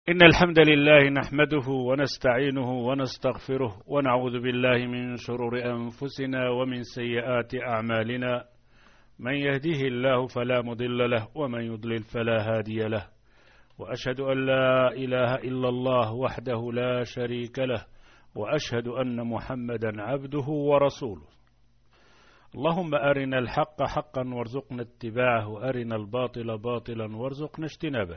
إن الحمد لله نحمده ونستعينه ونستغفره ونعوذ بالله من شرور أنفسنا ومن سيئات أعمالنا. من يهده الله فلا مضل له ومن يضلل فلا هادي له، وأشهد أن لا إله إلا الله وحده لا شريك له، وأشهد أن محمدا عبده ورسوله. اللهم أرنا الحق حقا وارزقنا اتباعه، وأرنا الباطل باطلا وارزقنا اجتنابه.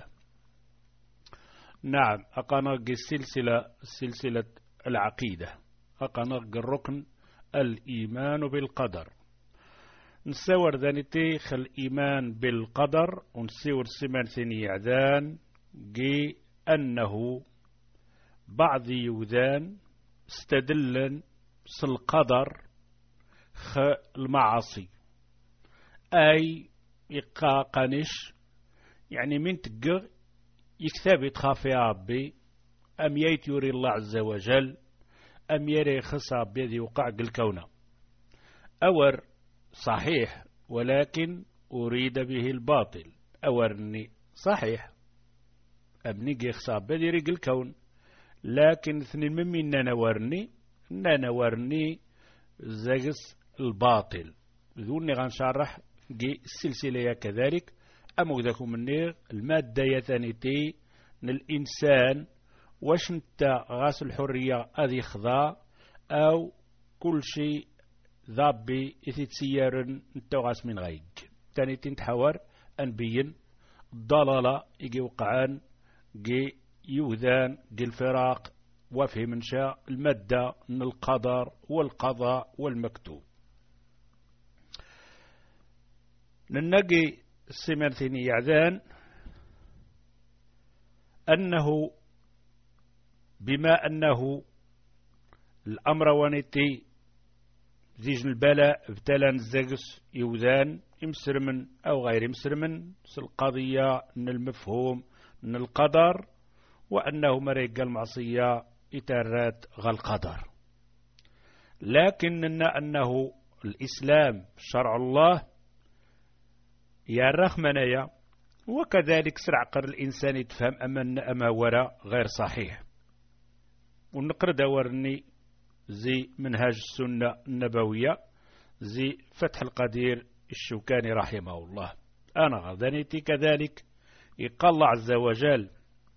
نعم، أقنق سلسلة العقيدة، أقنق الركن الإيمان بالقدر. نسور ذانتي الإيمان بالقدر ونسور سمان ثاني عذان جي أنه بعض يوذان استدلن القدر المعاصي، أي إقاقنش يعني من تقر يكتب يتخاف يا ربي، أم يري الله عز وجل، أم يري خصاب بيدي وقع الكون. أور صحيح ولكن أريد به الباطل. أورني صحيح أم نيجي خصاب بيدي ريق الكون، لكن اثنين منا نورني زاقس الباطل. ذوني غنشرح جي السلسلة كذلك. أمودكم منير المادة يثانيتي الإنسان واش نتا غاس الحرية أذي خضاء أو كل شيء ذابي يتسير نتا غاس من غيج تانيتي نتحور أنبين الضلالة يجي وقعان جي يوذان جي الفراق وفهم منشاء المادة من القدر والقضاء والمكتوب. ننجي السمرثيني يعذان أنه بما أنه الأمر ونتي زيج البلاء ابتلى الزقس يوذان يمسرمن أو غير يمسرمن القضية من المفهوم من القدر، وأنه مريق المعصية إتارات غالقدر. لكننا أنه الإسلام شرع الله يا الرحمنية، وكذلك سرع قر الإنسان يتفهم أما وراء غير صحيح. ونقر دورني زي منهاج السنة النبوية زي فتح القدير الشوكاني رحمه الله. أنا غضانيتي كذلك يقال الله عز وجل: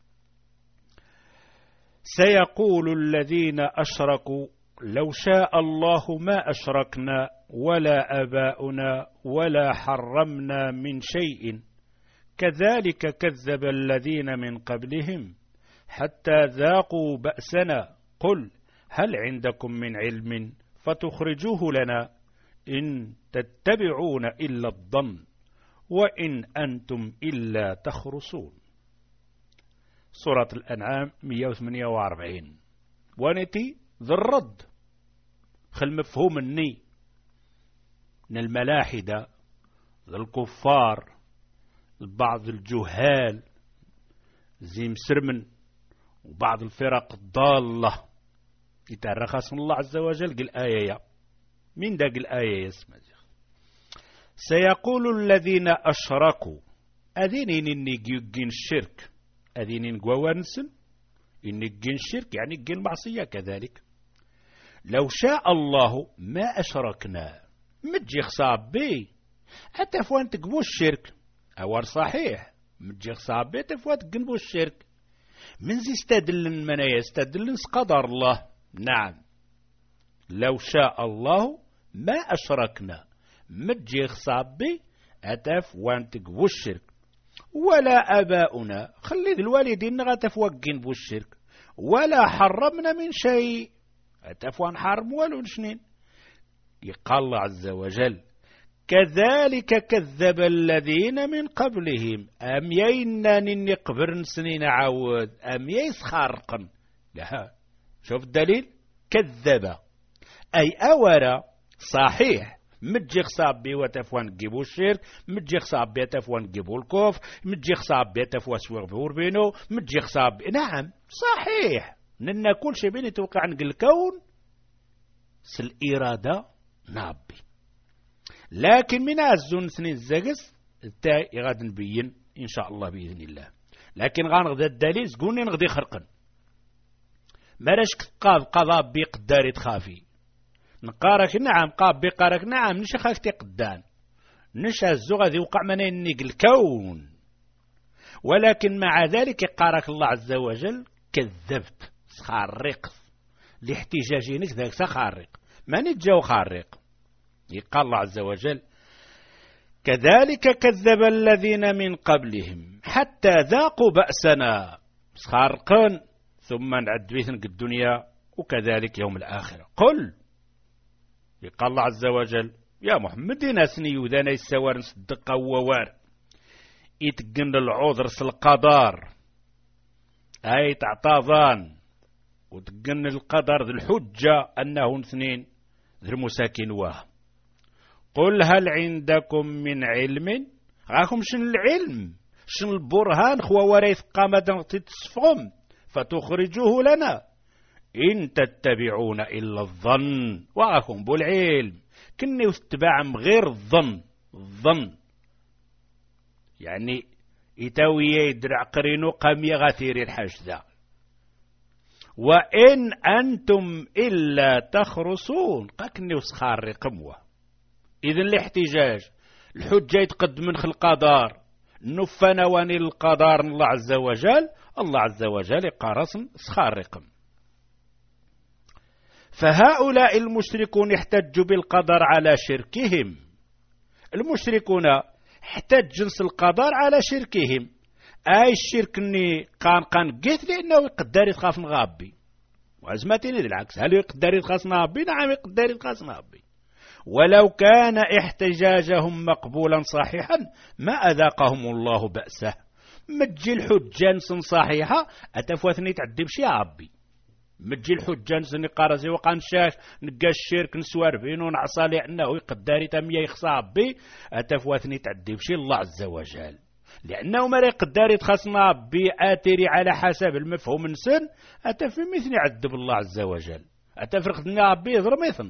سيقول الذين أشركوا لو شاء الله ما أشركنا ولا آباؤنا ولا حرمنا من شيء كذلك كذب الذين من قبلهم حتى ذاقوا بأسنا قل هل عندكم من علم فتخرجوه لنا إن تتبعون إلا الظن وإن أنتم إلا تخرصون. سورة الأنعام 148. ونتي ذي الرد خل مفهوم الني من الملاحدة الكفار بعض الجهال زي مسرمن وبعض الفرق الضالة يترخص من الله عز وجل. قل آية من داق الآية يسمى سيقول الذين أشركوا أذينين إني جين الشرك أذينين قوانسن إني جين الشرك يعني جين معصية كذلك. لو شاء الله ما أشركنا متجي خصاب بي أتفوان تقبو الشرك أور صحيح متجي خصاب بي أتفوان تقبو الشرك من زي استدلن من يستدلن قدر الله. نعم، لو شاء الله ما أشركنا متجي خصاب بي أتفوان تقبو الشرك ولا أباؤنا خلي الوالدين غتفوقين بو الشرك ولا حرمنا من شيء أتفوان حرم ولو نشنين. يقال الله عز وجل: كذلك كذب الذين من قبلهم أم يينا نقبر سنين عود أم يسخرقن. لا، شوف الدليل كذب أي أورا صحيح متجي خصاب بي وتفوان جيبو الشرك متجي خصاب بي تفوان جيبو الكوف متجي خصاب بي تفوان سوغ بور بينو متجي خصاب بي. نعم صحيح ننا كل شيء بين يتوقع عن الكون الإرادة نابي، لكن من الزون سنين الزقس التاي غاد نبين إن شاء الله بإذن الله. لكن غنغدا الدليل تقولني نغدي خرقا مالاش قاب قضاب بي قداري تخافي نقارك نعم قاب بي قارك نعم نش خاكتي قدان نش هزو غادي وقع منينيق الكون، ولكن مع ذلك قارك الله عز وجل كذبت خارق لاحتجاجينك ذاك سخارق ما نتجاو خارق. يقال الله عز وجل كذلك كذب الذين من قبلهم حتى ذاقوا بأسنا خارقا ثم نعد بيثنك الدنيا وكذلك يوم الآخرة. قل يقال الله عز وجل يا محمد ناسني يوذانا يسوار نصدق ووار يتقن العذر القدر أي تعطاضان وتقن القدر ذي الحجة أنه اثنين ذي المساكين واه. قل هل عندكم من علم راكم شن العلم شن البرهان خوا وريث قامة تتصفهم فتخرجوه لنا إن تتبعون إلا الظن وراكم بالعلم كني واتباعهم غير الظن يعني يتاوي يدرع قرينو قامي غثير الحشدة وإن أنتم إلا تخرصون قاكني وسخار رقموه. إذن الاحتجاج الحجة يتقدم من القدر نفنا واني القدر الله عز وجل الله عز وجل قارص سخار رقم. فهؤلاء المشركون احتجوا بالقدر على شركهم. المشركون احتج جنس القدر على شركهم أي الشرك اني قان قيت لأنه يقدر يتخاف نغابي وعزمتني العكس هل يقدر يتخاف نغابي؟ نعم يقدر يتخاف نغابي. ولو كان احتجاجهم مقبولا صحيحا ما أذاقهم الله بأسه. مجي الحجة نسن صحيحة أتفوثني تعدي بشي عبي مجي الحجة نسن قارزي وقان شاك نقا الشرك نسوار بينو نعصى لأنه يقدر تمية يخصى عبي أتفوثني تعدي بشي الله عز وجل لأنه ما يقدر يتخصنا بآتري على حسب المفهوم نسن أتفي مثل يعذب الله عز وجل أتفرق دنا عبي يضر مثل.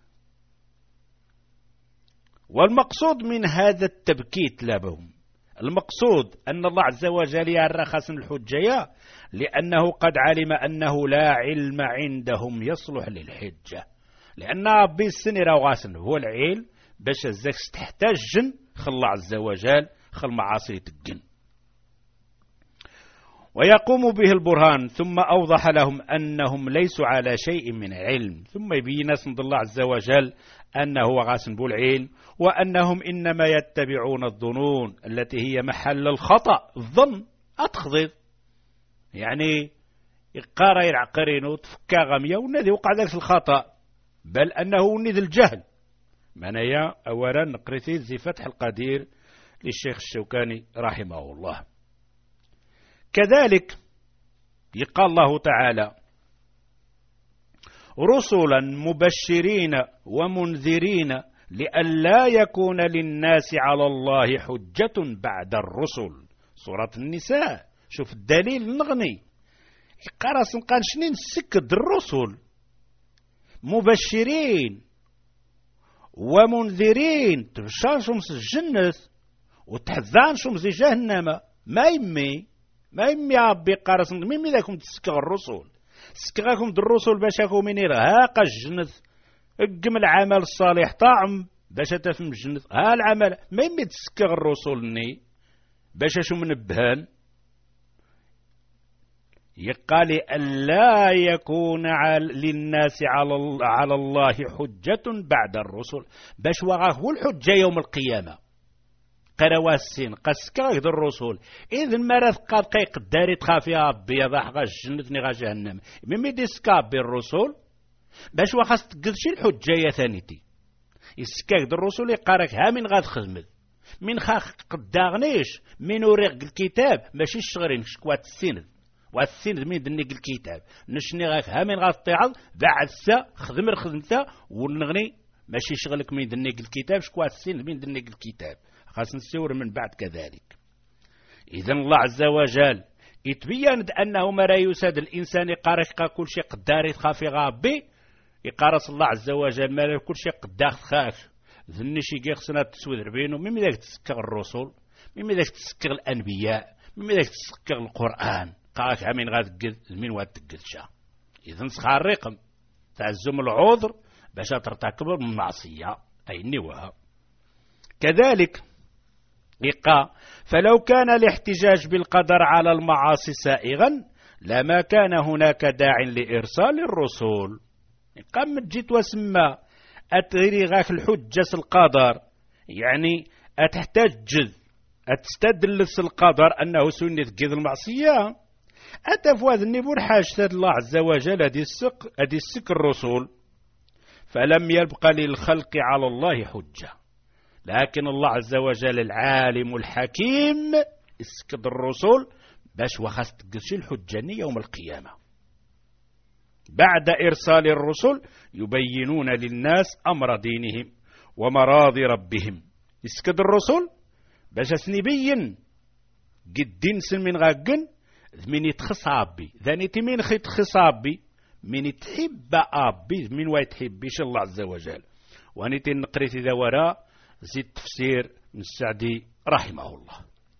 والمقصود من هذا التبكيت لهم المقصود أن الله عز وجل يرخص الحجية لأنه قد علم أنه لا علم عندهم يصلح للحجة لأن ربي السن غاسن هو العلم باش الزكس تحتاج خل الله عز وجل خل معاصي الجن ويقوم به البرهان ثم أوضح لهم أنهم ليسوا على شيء من علم ثم يبين سند الله عز وجل أنه غاسن بالعلم وأنهم إنما يتبعون الظنون التي هي محل الخطأ. الظن أتخذ يعني يقارى يرعقرين وتفكى غمية والذي وقع ذلك الخطأ بل أنه ندي الجهل. منايا أولا نقرثي زي فتح القدير للشيخ الشوكاني رحمه الله. كذلك يقال الله تعالى رسلا مبشرين ومنذرين لئلا يكون للناس على الله حجة بعد الرسل. سورة النساء شوف الدليل نغني قرص نقانشنين سكد الرسل مبشرين ومنذرين تبشر شمس الجنة وتحذان شمس جهنم ما يمي يا ربي قرص ميمي ذاكم تسكغ الرسل سكغاكم الرسل باشاكم من إرهاق الجنة اقم العمل الصالح طعم باش تفهم الجنة ها العمل ما يمي تسكغ الرسل ني باش شو منبهان يقال ألا يكون للناس على الله حجة بعد الرسل باش وغاه هو الحجة يوم القيامة قروا السين قسكا ذا الرسل إذن مرض قد قداري تخافي ربي يضح غا الجنة نغا جهنم ممي ديسكا بالرسل باش وخاص تقدشي الحجة يا ثانيتي يسكاك ذا الرسل يقارك ها من غاد خدمت من خاخ قداغنيش من ورق الكتاب ماشي الشغرين شكوات السند والسند من دنيق الكتاب نشني غاك ها من غاد طيعض بعد سا خدمتا ونغني ماشي شغلك من دنيق الكتاب شكوات السند من دنيق الكتاب خاص نسور من بعد كذلك. إذن الله عز وجل يتبين أنه ما لا يساد الإنسان يقارك كل شيء قدار يتخافي غابي يقارص الله عز وجل ما لا كل شيء قدار تخاف ذنشي يخصنا تسود ربينه مما ذاك تسكغ الرسل مما ذاك تسكغ الأنبياء من ذاك تسكر القرآن قاك عمين غاتقد من واتقدشا إذن سخار الرقم تعزم العذر باش ترتكب المعصية أي النواها. كذلك إقا فلو كان الاحتجاج بالقدر على المعاصي سائغا لما كان هناك داع لإرسال الرسول. قام جيت وسمى أتغيري غاك الحجة القدر يعني أتحتجز أتستدل القدر أنه سنة قيد المعصية أتفواذ النبور حاجة الله عز وجل أدي السك الرسول فلم يبقى للخلق على الله حجة. لكن الله عز وجل العالم الحكيم اسكد الرسول باش وخاص تقشي الحجة يوم القيامة. بعد إرسال الرسل يبينون للناس أمر دينهم ومراضي ربهم. اسكد الرسل باش سنبين قدين سن من غاقن من يتخص عبي ذاني تمين خيتخص عبي من يتحب أبي من ويتحبش الله عز وجل. وانيتي نقريت ذا وراء زيد تفسير من السعدي رحمه الله.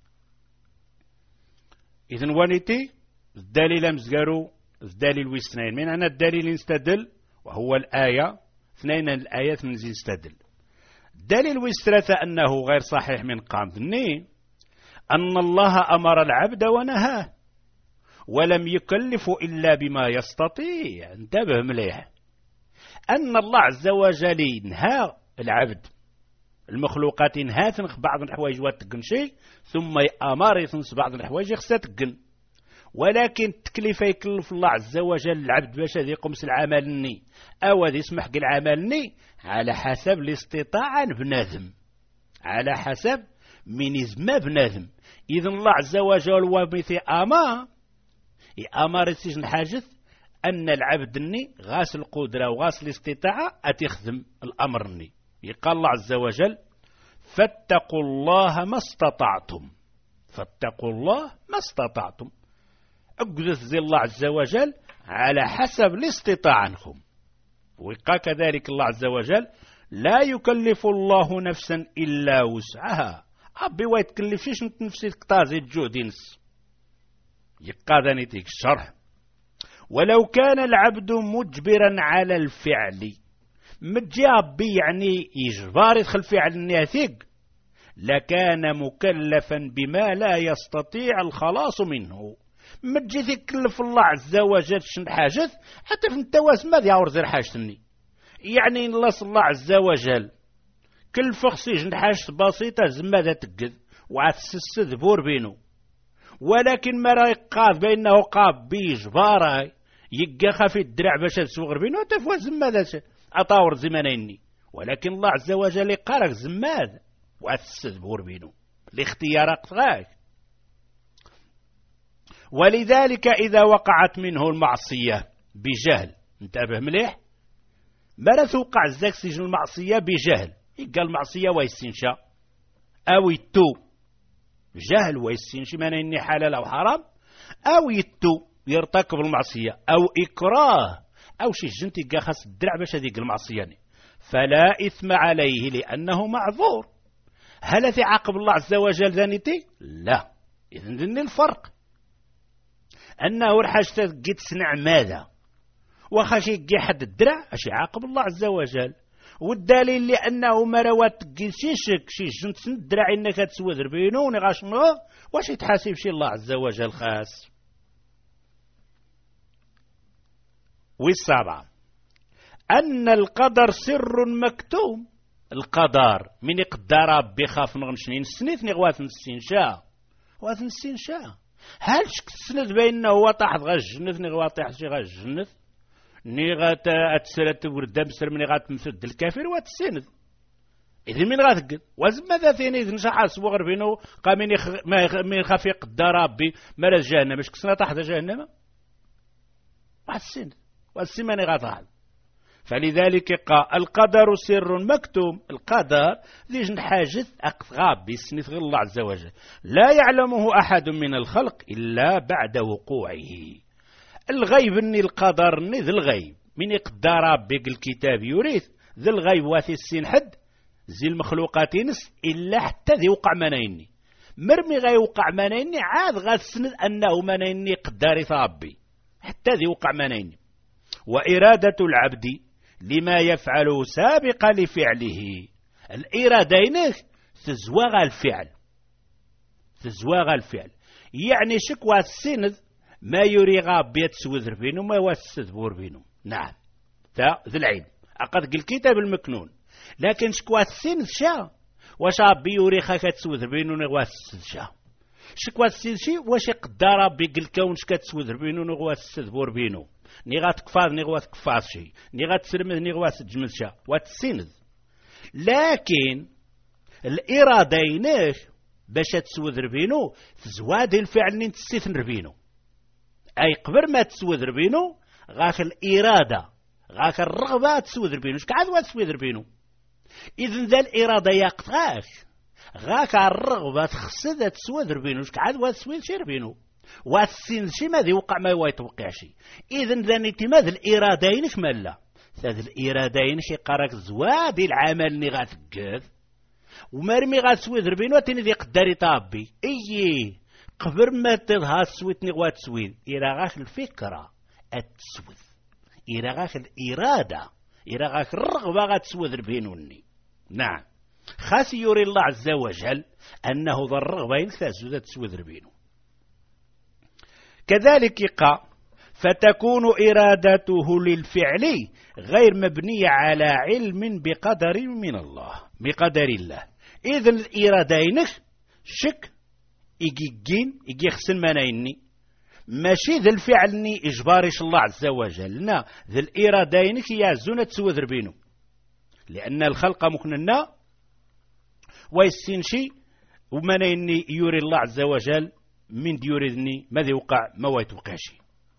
إذن وانيتي الدليل مزقارو الدليل ويستنين من أنا الدليل يستدل وهو الآية اثنين الآيات من زي يستدل. الدليل ويسترث أنه غير صحيح من قامدني أن الله أمر العبد ونهاه ولم يكلف إلا بما يستطيع. انتبه مليح أن الله عز وجل ينهى العبد المخلوقات ينهى تنخ بعض الحوايج واتقن شيء ثم أمر يتنس بعض الحوايج يخصها تقن. ولكن التكليف يكلف الله عز وجل العبد باش هذا يقومس العمل الني أو هذا يسمح العمل الني على حسب الاستطاعة بنادم على حسب من يزمى بنادم. إذن الله عز وجل ومثل أمر السجن حاجث أن العبد الني غاس القدرة وغاس الاستطاعة أتخدم الأمر الني. يقال الله عز وجل فاتقوا الله ما استطعتم. فاتقوا الله ما استطعتم أقدس زي الله عز وجل على حسب الاستطاعة عنكم. ويقال كذلك الله عز وجل لا يكلف الله نفسا إلا وسعها. أبي ويتكلفش انت نفسي تقتازي الجودينس يقال نتيك الشرح. ولو كان العبد مجبرا على الفعل مجابي يعني إجبار يدخل فعل الناثق لكان مكلفا بما لا يستطيع الخلاص منه. مجي يكلف الله عز وجل شن حاجث حتى في التواس ماذا يعور زي حاجتني يعني الله عز وجل كل فخصي جن حاجة بسيطة زماذا تقذ وعتسسد بور بينه. ولكن ما رأي قاف بأنه قاف بيجبارا يقى خافي الدرع باش تسوغر بينه تفوى زماذا أطاور زمانيني. ولكن الله عز وجل يقارك زماذ وعتسسد بور بينه الاختيار أقطغاك. ولذلك إذا وقعت منه المعصية بجهل انتبه مليح ما توقع الزاك سجن المعصية بجهل يقال المعصية ويستنشا أو يتو جهل ويستنشي ما إني حلال أو حرام أو يتو يرتكب المعصية أو إكراه أو شي جنت يقى خاص الدرع باش هذيك المعصية فلا إثم عليه لأنه معذور. هل في عاقب الله عز وجل ذانيتي؟ لا. إذن ذني الفرق أنه الحاجة قد صنع ماذا وخاشي يقي حد الدرع أشي عاقب الله عز وجل. والدليل لأنه مروات شيشك شي جنت الدرع إنك تسوى ذربينوني غاشنو واش يتحاسب شي الله عز وجل خاص. والسابعة أن القدر سر مكتوم. القدر من يقدر ربي خاف نغنشنين السنيت نغوات نسين شاء وات نسين شاء هل شك السند بيننا هو طاح غا الجنة نغوات طاح شي غا الجنة ني غات اتسرت وردا بسر من غات مسد الكافر واتسند. إذا من غاتقد وازم ماذا ثاني إذا نشا صبغر بينه قامين من خاف يقدر ربي مرا جهنم مش كسنا طاح جهنم واتسند والسماني غاطاح. فلذلك قال القدر سر مكتوم. القدر ذي جن حاجث أقغاب بسنة غير الله عز وجل لا يعلمه أحد من الخلق إلا بعد وقوعه. الغيب اني القدر اني ذي الغيب من يقدر بيق الكتاب يوريث ذي الغيب واثي السين حد زي المخلوقات نس إلا حتى ذي وقع منيني مرمي غيوقع منيني عاد غتسند أنه منيني قداري ربي حتى ذي وقع منيني. وإرادة العبد لما يفعله سابقا لفعله، الإرادين تزواغ الفعل، تزواغ الفعل يعني شكوى السند ما يري غابية سوذر بينه ما يوسد بينه. نعم ذا العلم أقد الكتاب المكنون، لكن شكوى السند شا واش ربي يوري خاك تسوذر بينه نغواسد شا شكوى السند شي واش يقدر ربي الكون شكتسوذر بينه نغواسد بينه ني غاتكفاض ني غاتكفاض شي ني غاتسرمد ني غواسد شا واتسند. لكن الإرادين باش تسوذر بينه تزواد الفعل نين تستثمر بينه، أي قبل ما تسوذر بينه غاك الإرادة غاك الرغبة تسوذر بينه شكعاد وتسوذر بينه. إذن ذا الإرادة يقطعك غاك الرغبة تخصد تسوذر بينه شكعاد وتسوذر بينه والسين شي ماذا وقع ما يتوقع شي. إذن ذا نتماذ الإرادين كمالا ذا الإرادين شي قراك زواد العمل ني غاتقاد ومرمي غاتسويذر بينو تاني ذي قداري طابي اييه قبل ما تظهر سويتني غاتسويذ إراغاك الفكرة التسوذ إراغاك الإرادة إراغاك الرغبة غاتسويذر بينوني. نعم خاص يوري الله عز وجل أنه ذا الرغبة ينفاز تسويذر بينو. كذلك يقع فتكون إرادته للفعل غير مبنية على علم بقدر من الله بقدر الله. إذن الإرادين شك يجي خسن منايني ماشي ذا الفعلني إجباريش الله عز وجل نا ذا الإرادين يعزون تسوذر بينه لأن الخلق مكننا ويسين شي ومنايني يوري الله عز وجل من يريدني ماذا يوقع ما يتوقعش.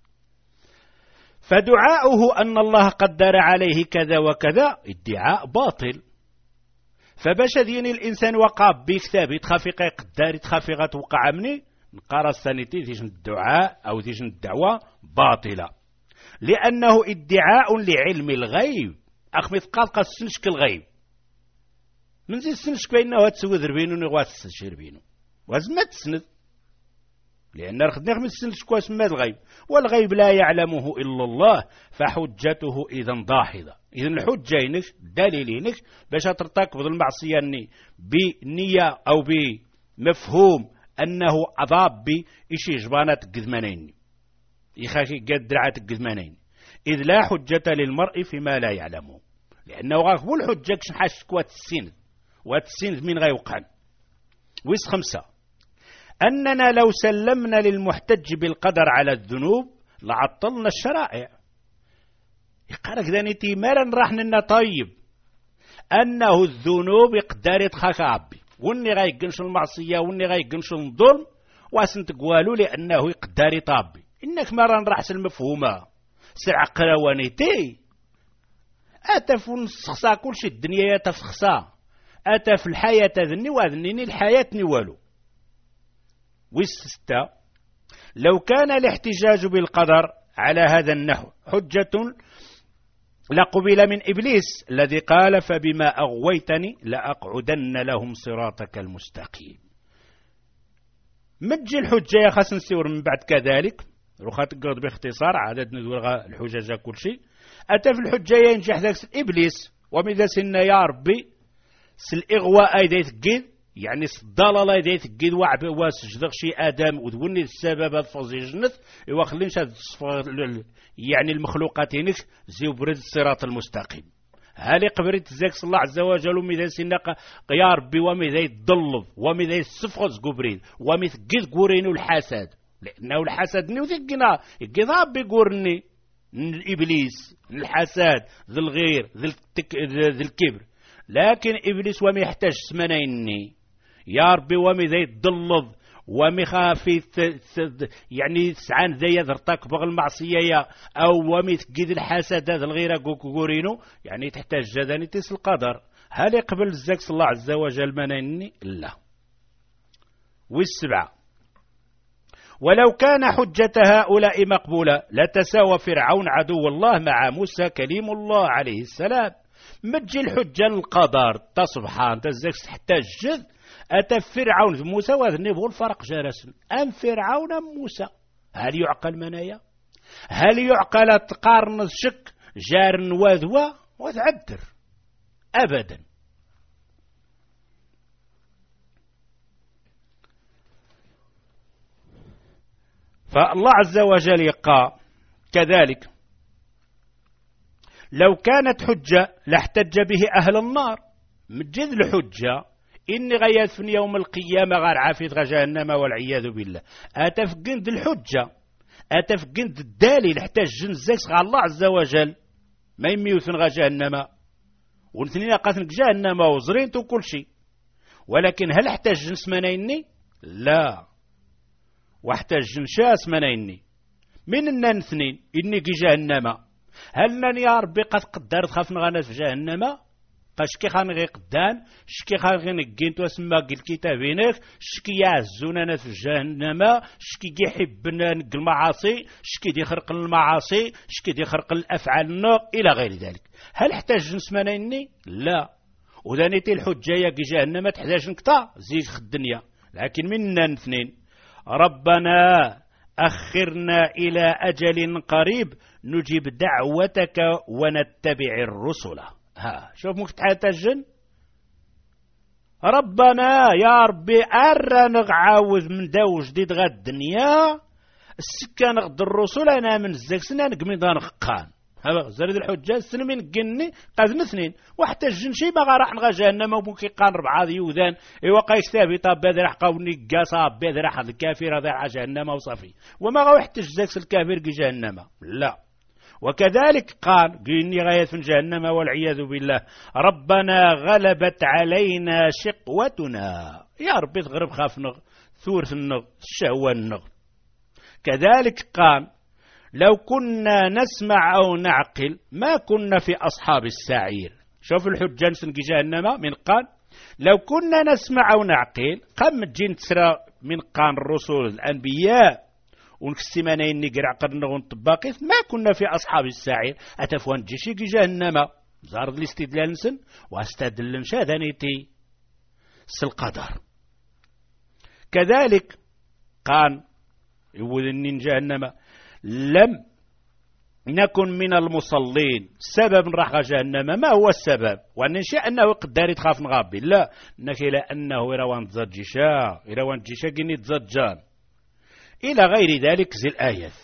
فدعاؤه أن الله قدر عليه كذا وكذا ادعاء باطل. فباش دين الإنسان وقع بكتاب يتخافق قدار يتخافق توقع مني نقرأ السنتي ديجن الدعاء أو ديجن الدعوة باطلة لأنه ادعاء لعلم الغيب أخ مثقال قسنشك الغيب من زي السنشك بأنه تسوذر بينه نغواتسشير بينه وازمت تسند لأن رخدنا من السنشك واسمى الغيب والغيب لا يعلمه إلا الله فحجته إذا ضاحظة. إذن الحجينك دليلينك باش ترتكب المعصية بنية أو بمفهوم أنه عذاب إشي جبانات القذمانين يخاكي قد درعات القذمانين إذ لا حجة للمرء فيما لا يعلمه لأنه غاكبو الحجة كشنحاشك واتسند من غيوقعن. ويس 5 أننا لو سلمنا للمحتج بالقدر على الذنوب لعطلنا الشرائع. يقارك ذانيتي مرن راح لنا طيب أنه الذنوب يقدر يتخاك عبي واني غايقنش المعصية واني غايقنش الظلم واسن تقوالوا لأنه يقدر يطابي إنك مرن راح المفهومة سرع قروانيتي أتف نسخصا كل شي الدنيا يتفخصا أتف الحياة ذني وذنيني الحياة نوالو. والستة لو كان الاحتجاج بالقدر على هذا النحو حجة لقبل من إبليس الذي قال فبما أغويتني لأقعدن لهم صراطك المستقيم. متجي الحجة يا خاص نسيور من بعد كذلك رخات قرد باختصار عدد ندور الحجاج كل شيء أتى في الحجة ينجح ذاك إبليس ومذا سنة يا ربي سالإغواء أيدي تقيد يعني الضلالة يدي تقيد وعب واسجدغ شي آدم وذوني السبب الفوزي جنث يوخلينش يعني المخلوقاتينك زيو برد الصراط المستقيم. هالي قبرت زيك الله عز وجل ومذا سنق يا ربي ومذا يضلض ومذا يسفغز قبرين ومثقيد قورينو الحسد لأنه الحسد نوثقنا يقضى بقورني إبليس الحسد ذي الغير ذي الكبر. لكن إبليس وما يحتاج سمنيني يا ربي ومي ذي الضلض ومي خافي يعني سعان ذي يذرتك بغل المعصية أو ومي تقيد الحسد ذي الغيرة قورينو يعني تحتاج جداني تيس القدر. هل يقبل الزكس الله عز وجل منيني؟ لا. والسبعة ولو كان حجة هؤلاء مقبولة لتساوى فرعون عدو الله مع موسى كليم الله عليه السلام. متجي الحجة القدر تصبحان تزكس تحتاج جد أتى فرعون في موسى وذني بغو الفرق جارسن أم فرعون أم موسى. هل يعقل منايا؟ هل يعقل تقارن الشك جار وذوى وتعدر أبدا. فالله عز وجل يقال كذلك لو كانت حجة لاحتج به أهل النار. مجد الحجة إني غيث يوم القيامة غير عافيت جهنم والعياذ بالله. أتفقند الحجة أتفقند الدليل احتاج جنزاكس غا الله عز وجل ما يميوثن جهنم ونثنين قاتنك جهنم وزرينت وكل شيء. ولكن هل احتاج جنس منيني؟ لا. واحتاج جنشاس منيني من النان اثنين إني كي جهنم. هل نان يا ربي قد قدرت خافن غانا في جهنم قاشكي خان غي قدان شكي خان غي نقينت واسما قل كتابينك شكي يعزونا في جهنم شكي دي حبنا نقل المعاصي شكي دي خرق المعاصي شكي دي خرق الأفعال النار إلى غير ذلك. هل احتاج جنس منيني؟ لا. وذانيتي الحجة يا كي جهنم تحتاج نكتا زيد الدنيا. لكن مننا اثنين ربنا أخرنا إلى أجل قريب نجيب دعوتك ونتبع الرسل. شوف مفتحة الجن ربنا يا ربي أرى نعاوذ من داو جديد غا الدنيا السكان غد الرسل أنا من الزكسنا نقمي دان خقان. زرد الحجة السلمين قني قاذن اثنين وحتى الجنشي بغا راح نغا جهنم وبوكي قان 4 يوذان ايوا قايس ثابته باد راح قاوني قاصا باد راح الكافر هذا جهنم وصافي وما غا يحتاج زاكس الكافر كي جهنم لا. وكذلك قال قيني غاية في جهنم والعياذ بالله ربنا غلبت علينا شقوتنا يا ربي تغرب خاف نغ ثورث النغ الشهوة النغ. كذلك قال لو كنا نسمع أو نعقل ما كنا في أصحاب السعير. شوف الحجة نسنقي جهنم من قال لو كنا نسمع أو نعقل قام تجين تسرى من قان الرسول الأنبياء ونكسيمانين نقرع قرن ونطباقيث ما كنا في أصحاب السعير. أتفوان جيشي جهنم زارد الاستدلال نسن واستدلن شاذانيتي القدر. كذلك قال يوذنين جهنم لم نكن من المصلين سبب راح جهنم. ما هو السبب؟ وأن نشاء أنه قدار تخاف نغابي لا نكي لأنه يروان تزجشا يروان تجيشا كني تزجان إلى غير ذلك زي الآيات.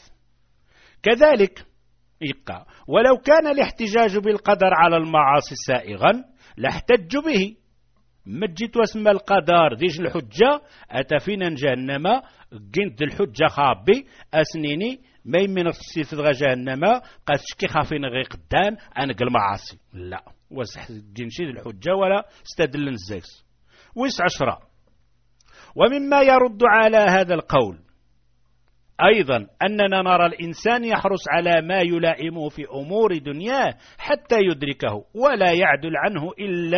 كذلك يقع ولو كان الاحتجاج بالقدر على المعاصي سائغا لاحتج به. مجيت واسم القدر ديش الحجة أتفينا جهنم قنت الحجة خابي أسنيني ما يمين السير في جهنم قد شكي خافين غي قدان أنق المعاصي لا جنشيد الحجة ولا استدل الزيس. ويس 10 ومما يرد على هذا القول أيضا أننا نرى الإنسان يحرص على ما يلائمه في أمور دنياه حتى يدركه ولا يعدل عنه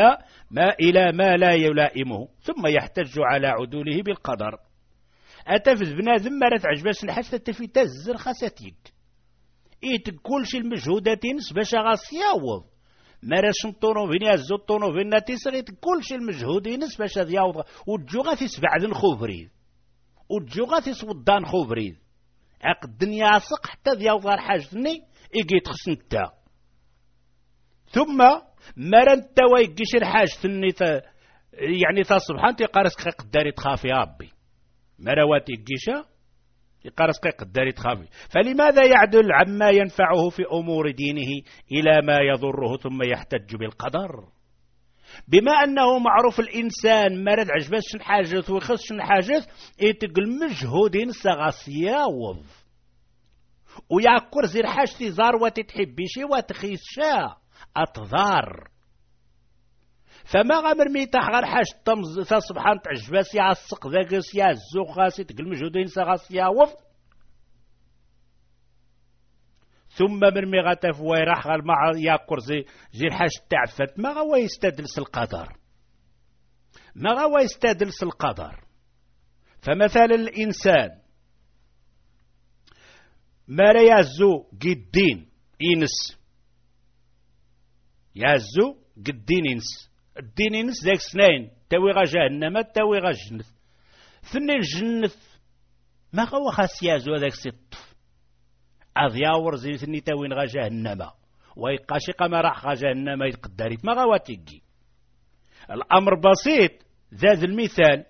إلى ما لا يلائمه ثم يحتج على عدوله بالقدر. أتفز بنادم مرات عجباس الحاسة تفي تزر خاستيك تقول شي المجهودات باش غاسياوض مراش نطونو فين يزو طونو فين تيسغي تقول شي المجهودين باش ياوض وتجو تسبع ذن خوفريد وتجو تسودان خوفريد عق الدنيا سق حتى ياوض حاجتني تخص نتا ثم مرا نتا ويقيش الحاجتني يعني تصبحان تيقارسك قداري تخافي يا ربي مرواتي الجيشة يقارسك قداري تخافي. فلماذا يعدل عما ينفعه في أمور دينه إلى ما يضره ثم يحتج بالقدر؟ بما أنه معروف الإنسان مرد عجباش حاجث ويخص حاجث يتقل مجهودين سغاسياوض ويعكر زير حاجتي زار وتتحبيشي وتخيشا أتضار. فما غامر ميتاح غير حاج تصبحان تعجباس يا السق ذاكس يا الزوخاسي تقل مجهودين سغاسيا وف ثم مرمي غتف ويراح مع ياكر زي الحاج تعفت ما غوا يستدلس القدر ما غوا يستدلس القدر. فمثلا الإنسان ما لا يعزو قدين ينس يعزو قدين ينس الدين نس ذاك سنين تاوي غا جهنم تاوي غا الجنة ثنين الجنة ما هو خاص يازو هذاك الطف أضياور زين ثني تاوين غا جهنم ويقاشي قما راح غا جهنم يتقدريت ما غوا تيجي. الأمر بسيط. ذات المثال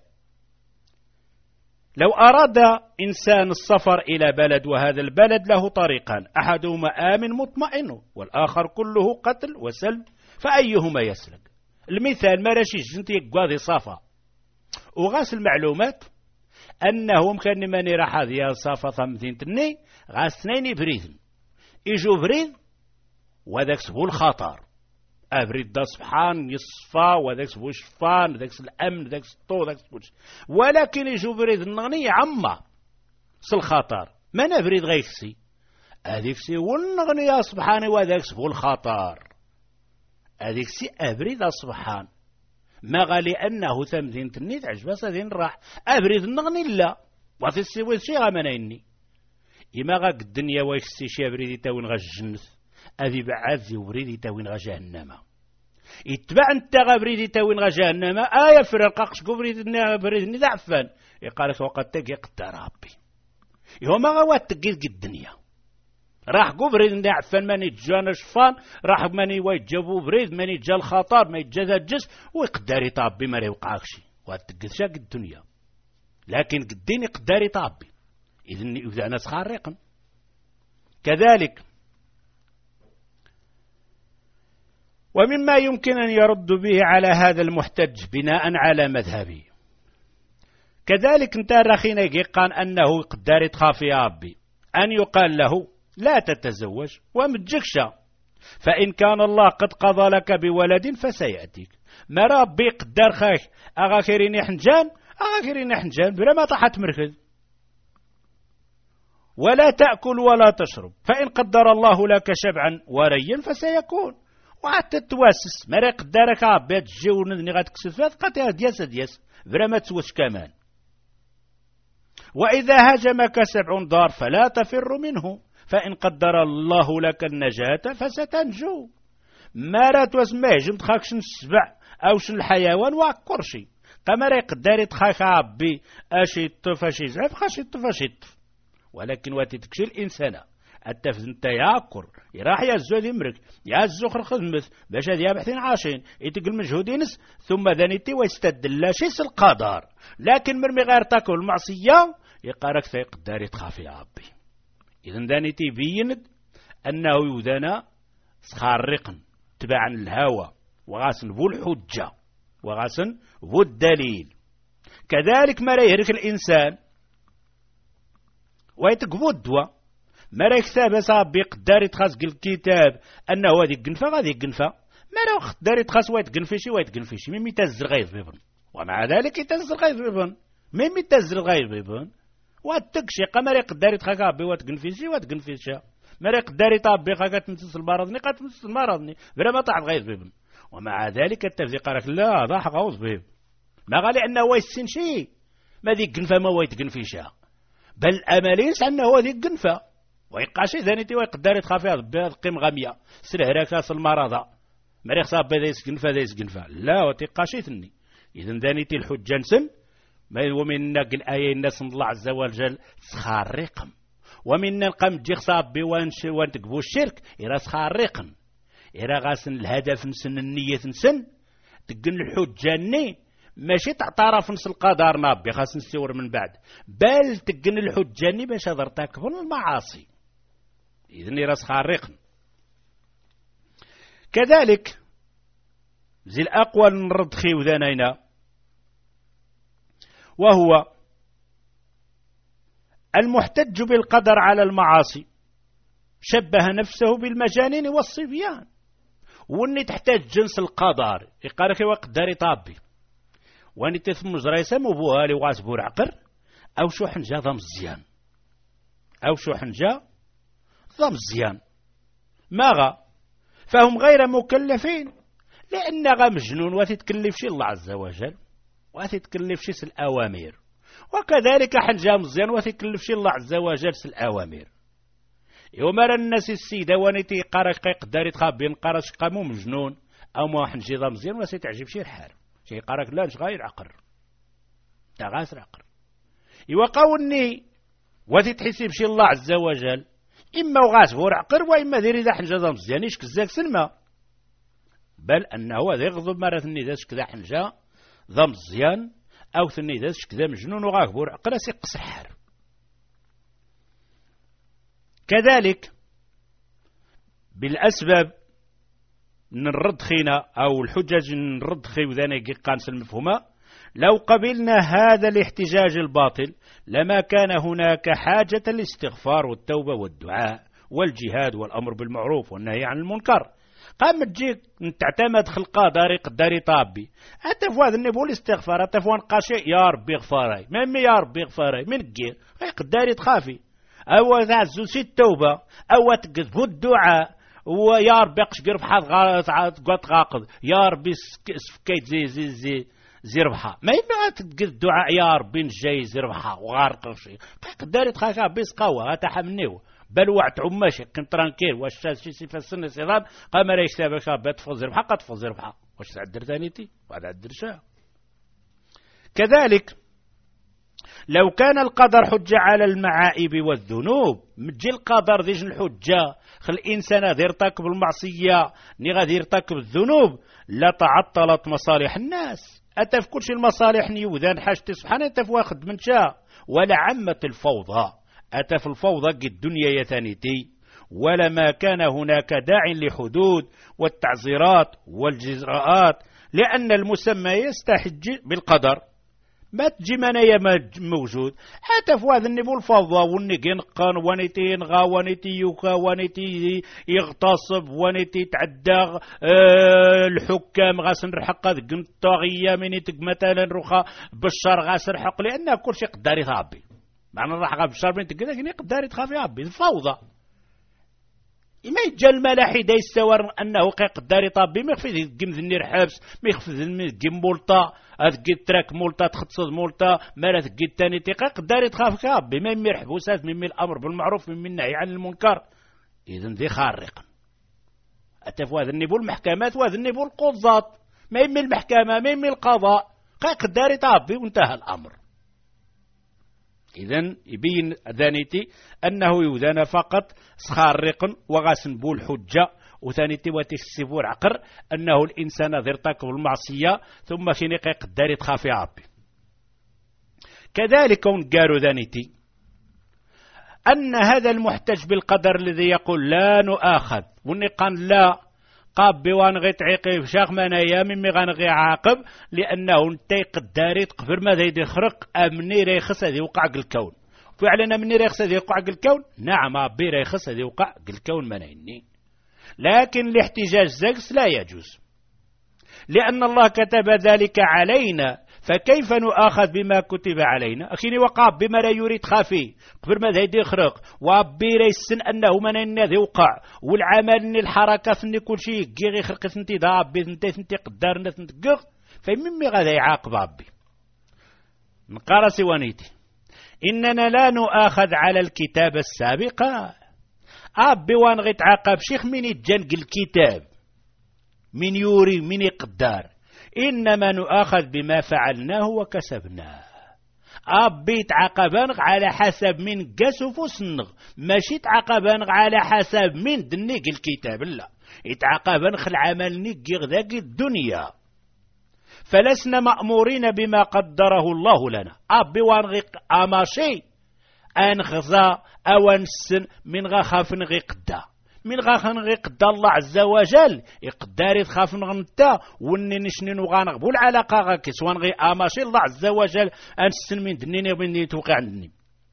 لو أراد إنسان السفر إلى بلد وهذا البلد له طريقان أحدهما آمن مطمئن والآخر كله قتل وسلب فأيهما يسلك؟ المثال ما راشي جنتي قاضي صافا وغاس المعلومات أنه مكان ماني راح هذه صافا ثمثين تني غاس اثنين بريد يجو بريد وذاك سبو الخطر أبريد دا صفحان يصفى وذاك سبو شفان ذاك الأمن ذاك الطو ذاك سبو ولكن يجو بريد النغني عما الخطر ما نبريد غيكسي هذيك سي والنغني يا سبحاني وذاك سبو الخطر هذيك سي أبريد سبحان ما غالي أنه ثمثين تنيت عجبس هذين راح أبريد النغني لا وفي السوي شي غامنيني إما غاك الدنيا ويكسي شي أبريد تاوين غا الجنة أذي بعاذي وبريد تاوين غا جهنم يتبع انت غا بريد تاوين غا جهنم آية فرقاقش بريد بريد عفان يقالك وقد تقي قد ربي يهو ما غوات تقيد الدنيا راح قبريد عفان ماني جانا شفان راح ماني ويتجابو بريد ماني جا الخطر ما يتجا ذا الجس ويقدر يطابي ما يوقعكشي وتقيد شاك الدنيا لكن قديني قدر يطابي إذا ناس خارقا. كذلك ومما يمكن أن يرد به على هذا المحتج بناء على مذهبه كذلك انت رخينا يقان أنه يقدر يتخاف يا ربي أن يقال له لا تتزوج ومتجكشا فإن كان الله قد قضى لك بولد فسيأتيك ما ربي قدر خاك أغاكريني حنجان بلا ما طاحت مركز ولا تأكل ولا تشرب فإن قدر الله لك شبعا وريا فسيكون وعاد تواسس ما قدرك ربي تجي ونذني غتكسف قد دياس بلا ما تسوش كمان. وإذا هاجمك 7 دار فلا تفر منه فإن قدر الله لك النجاة فستنجو ما رات واسمه جمت خاكش السبع أو شن الحيوان وعكرشي قمر يقدر يتخاك ربي أشي الطف أشي زعف خاشي الطف أشي الطف ولكن واتي تكشي الإنسان التفز انت ياكر يراح يزود يمرك يزخر خدمث باش هذه يابحثين عاشين يتقل مجهودينس ثم ذنيتي ويستدل شيس القدر لكن مرمي غير تاكل المعصية يقارك فيقدر يتخافي يا ربي. إذن ذنيتي بيند أنه يودنا خارقا تبعا الهوى وغاسن بو الحجة وغاسن بو الدليل. كذلك ما يهرك الإنسان ويتقبو الدواء ما راه كتاب صاب يقدر يتخاص الكتاب انه هذيك القنفه غادي القنفه ما راه يقدر يتخاص ويتقنفيشي ميم يتزل غيظ بيبن ومع ذلك يتزل غيظ بيبن ميم يتزل غيظ بيبن واتكشي قمر يقدر يتخاص بي وتقنفيشي ما راه يقدر يطابي خا كتمسس المرضني قتمسس المرضني بلا ما طاح غيظ بيبن ومع ذلك التفزيق قالك لا ضاح غوز بيب ما غالي انه هو يسن شي ما ديك قنفه ما هو يتقنفيشها بل اماليس انه هو ديك قنفه ويقاشي ذانيتي ويقدر يتخافي بهذا القيم غامية سلهرا كاس المرضى مريخ صاب بدا يسقنفا لا وتقاشي ثني إذن ذانيتي الحجة نسن ومن نقل آية الناس الله عز وجل سخارقم ومن نقم جيخ صاب وانتقبو الشرك إرا سخارقم إرا غاسن الهدف نسن النية نسن تقن الحجة ني ماشي تعترف نس القدر نابي خاص نسيور من بعد بل تقن الحجة ني باش هذا ارتكب المعاصي إذن راس خارق. كذلك زي الأقوى نرد خيو ذانينا وهو المحتج بالقدر على المعاصي شبه نفسه بالمجانين والصبيان واني تحتاج جنس القدر يقالك وقدر طابي واني تثم جريسة مبوها لي واسبور عقر أو شو حنجا ضم الزيان أو شو حنجا ضم الزيان ماغا فهم غير مكلفين لأن غا مجنون وتتكلف شي الله عز وجل وتتكلف شي الأوامر وكذلك حنجا مزيان وتتكلف شي الله عز وجل الأوامر يوم الناس السيدة ونتي قارك يقدر يتخابين قارش قامو مجنون أو ما حنجي ذا مزيان ولا سيتعجب شي الحال شي قارك لا نش غير عقر تا غاسر عقر إوا قاولني وذي تحسي بشي الله عز وجل إما وغاس فور عقر وإما ديري ذا حنجا ذا مزيان إيش كزاك سلمى بل أنه ذا يغضب مرة ثني ذا كذا حنجا ذا مزيان أو ثني ذا كذا مجنون وغاك فور عقر سيقص الحار. كذلك بالأسباب نرد خينا أو الحجج نرد خي وذانا قانس المفهومة لو قبلنا هذا الاحتجاج الباطل لما كان هناك حاجة الاستغفار والتوبة والدعاء والجهاد والأمر بالمعروف والنهي عن المنكر. قام تجيك تعتمد خلقا داري قداري طابي أتفوا هذا النبول الاستغفار أتفوا نقاشي يا ربي غفاري مامي يا ربي غفاري من قير قداري تخافي أو تعزو سي التوبة أو تقذبوا الدعاء ويا ربي قشقر بحاط غاقض يا ربي سفكيت زي ربحها ما يبقى تقذ الدعاء يا ربي نجاي زي ربحها وغارق شيء قداري تخافي بيس قوة هتحمنيو بل وعت عماشي كنت ترانكيل واش شي سيفا السن صغار قام راه يشتبك بتفوز ربحها قد تفوز ربحها واش تعدر ثانيتي وعد عدر شاه. كذلك لو كان القدر حجة على المعائب والذنوب مجي القدر ذيج الحجة خل الإنسان غادي يرتكب المعصية ني غادي يرتكب الذنوب لتعطلت مصالح الناس أتف كل شيء المصالح نيوذان حاجتي سبحانه أتف واخد من شاء ولا عمة الفوضى أتف الفوضى قد الدنيا يثانيتي ولا ما كان هناك داع لحدود والتعزيرات والجزاءات لأن المسمى يستحج بالقدر ما تجي منايا موجود حتى في هذا النبو الفوضى ونيكي نقان ونيتي ينغى ونيتي يوكا ونيتي يغتصب ونيتي تعدى الحكام غاسن رحق ذك الطاغية منيتك مثلا رخا بالشر غاسن رحق لأن كل شيء قداري ثابي معنى راح غاب بالشر بنتك كذا كني قداري تخافي عبي الفوضى ما يجا الملاحدة يستوار أنه قداري طابي ما يخفي ذي ذنير حبس ما يخفي ذي مولطة أذكي تراك مولطة تختصد مولطة ما لا ذكي التاني تيقا قداري تخاف كاب ما يمي حبوسات ممي الأمر بالمعروف ممي النهي عن المنكر إذن ذي خارق أتف هذا النبو المحكمات وهذا النبو القضاة ما يمي المحكمة ما يمي القضاء قداري طابي وانتهى الأمر. إذن يبين ذانيتي أنه يوذان فقط سخارق وغاسن بول حجة وثانيتي وتكسبور عقر أنه الإنسان ذي ارتكب المعصية ثم شنقي قداري تخافي عبي. كذلك قالوا ذانيتي أن هذا المحتج بالقدر الذي يقول لا نؤاخذ ونقان لا قاب بوان غي تعيقي شاخ منايا ممي غنغي عاقب لأنه انتي قداري تقفر ماذا يدي خرق أمني ريخص هذه وقع الكون فعلا أمني ريخص هذه وقع الكون نعم أبي ريخص هذه وقع الكون منيني لكن الاحتجاج زكس لا يجوز لأن الله كتب ذلك علينا فكيف نؤاخذ بما كتب علينا أخيني وقاب بما لا يريد خافي قبل ما ذي يخرق وابي ريسن أنه من ذي وقع والعمل الحركة ثني كل شيء جيغي خرق ثنتي ضابي ثنتي قدار ثنتي فممي غادا يعاقب أبي نقرأ سوانيتي إننا لا نؤاخذ على الكتاب السابق أبي وان غي تعاقب شيخ من يتجنق الكتاب من يوري من يقدار إنما نؤاخذ بما فعلناه وكسبناه أبي تعاقبان على حسب من قسف وسنغ ماشي تعاقبان على حسب من دنيق الكتاب لا يتعاقبان خل عمل نيق ذاك الدنيا فلسنا مأمورين بما قدره الله لنا أبي وانغي أماشي أنخزا أو أنسن من غخاف نغي قدا من غاخن غي قدا الله عز وجل يقدر يخاف نغنتا وني نشني نغانغبو العلاقه غاكي سوان غي اماشي الله عز وجل انسن من دنيني وبني توقع عندني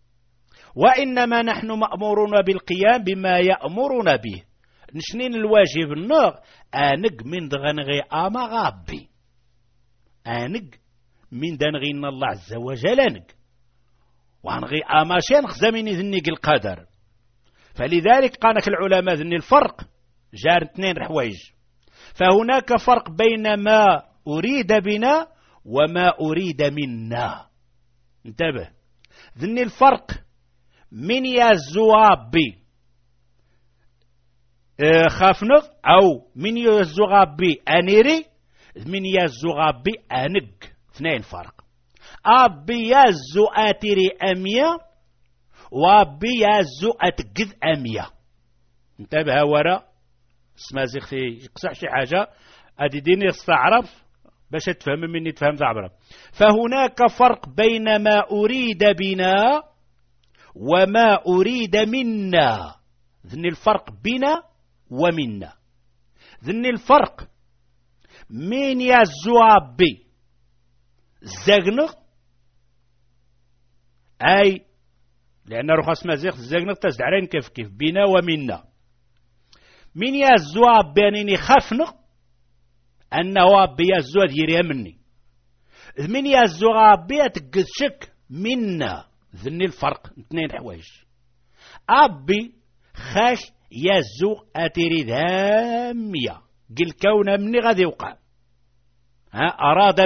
وانما نحن مامورون بالقيام بما يامرنا به نشنين الواجب النغ انق من دغنغي اما غابي انق من دنغي الله عز وجل انق وانغي اماشي نخزميني ذنيق القدر فلذلك قالك العلماء ذني الفرق جار 2 حوايج فهناك فرق بين ما أريد بنا وما أريد منا انتبه ذني الفرق من يا الزوابي خافنغ أو من يزو غابي أنيري من يزو غابي أنق اثنين فرق. أبي يزو أتيري أمية وأبي يزو أتقذ أمية. انتبه وراء اسمها زيختي يقصح شي حاجة أدي ديني استعرف باش تفهم مني تفهم تعبر. فهناك فرق بين ما أريد بنا وما أريد منا. ذني الفرق بنا ومنا. ذني الفرق من يزوى بي الزاقنغ أي لأن رخص مازيغ الزاقنغ تزد علين كيف بنا ومنا. من يزوى بانيني خفنغ أنه أبي يزوى ديريا مني. من يزوى أبي تقشك منا. ذني الفرق اثنين حوايج. أبي خاش يزو أتيري ذامية قل كون مني غادي يوقع. أراد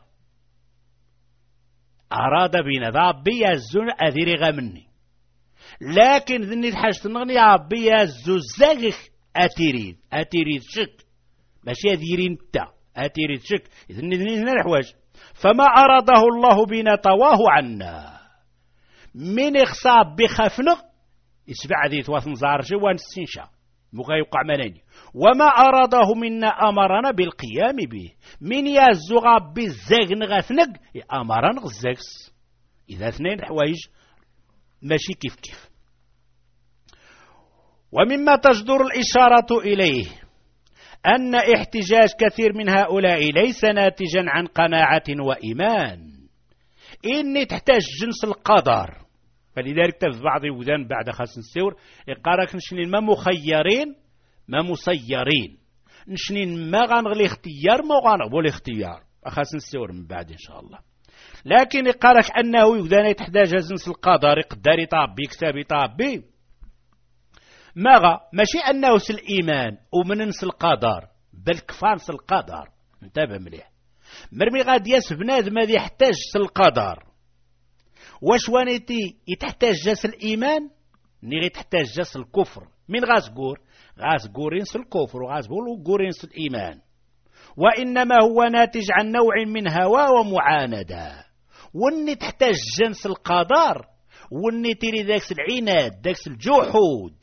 بنا ذا أبي يزو أتيري غا مني. لكن ذني الحاج تنغني أبي يزو زاغخ أتيري شك ماشي ديرين تا أتيري شك ذني الحوايج. فما أراده الله بنا طواه عنا من إخصاب بخفنغ يسبع ذي ثواثن زارجي وانستنشا مغا يوقع مناني. وما أراده منا أمرنا بالقيام به من يزغى بالزاغن غثنق أمرنا غزاكس. إذا اثنين حوايج ماشي كيف. ومما تجدر الإشارة إليه أن احتجاج كثير من هؤلاء ليس ناتجا عن قناعة وإيمان إني تحتاج جنس القدر. فلذلك تفضل بعض وذان بعد خاص نسيور يقارك نشنين ما مخيرين ما مسيرين نشنين ما غنغلي اختيار ما غنغبو الاختيار خاص نسيور من بعد إن شاء الله. لكن يقارك أنه يوذان تحتاج جنس القدر يقدر طابي كتابي طابي ماشي أنه سل الإيمان ومن نس القدر بل كفانس القدر. انتبه مليح مرمي غادي ياس بنادم هذا يحتاج سل القدر. واش وانيتي يتحتاج جاس الإيمان ني تحتاج جاس الكفر. من غاسقورين سل الكفر وغاسقورين سل الإيمان. وإنما هو ناتج عن نوع من هوى ومعاندة. واني تحتاج جنس القدر واني تيري داكس العناد داكس الجحود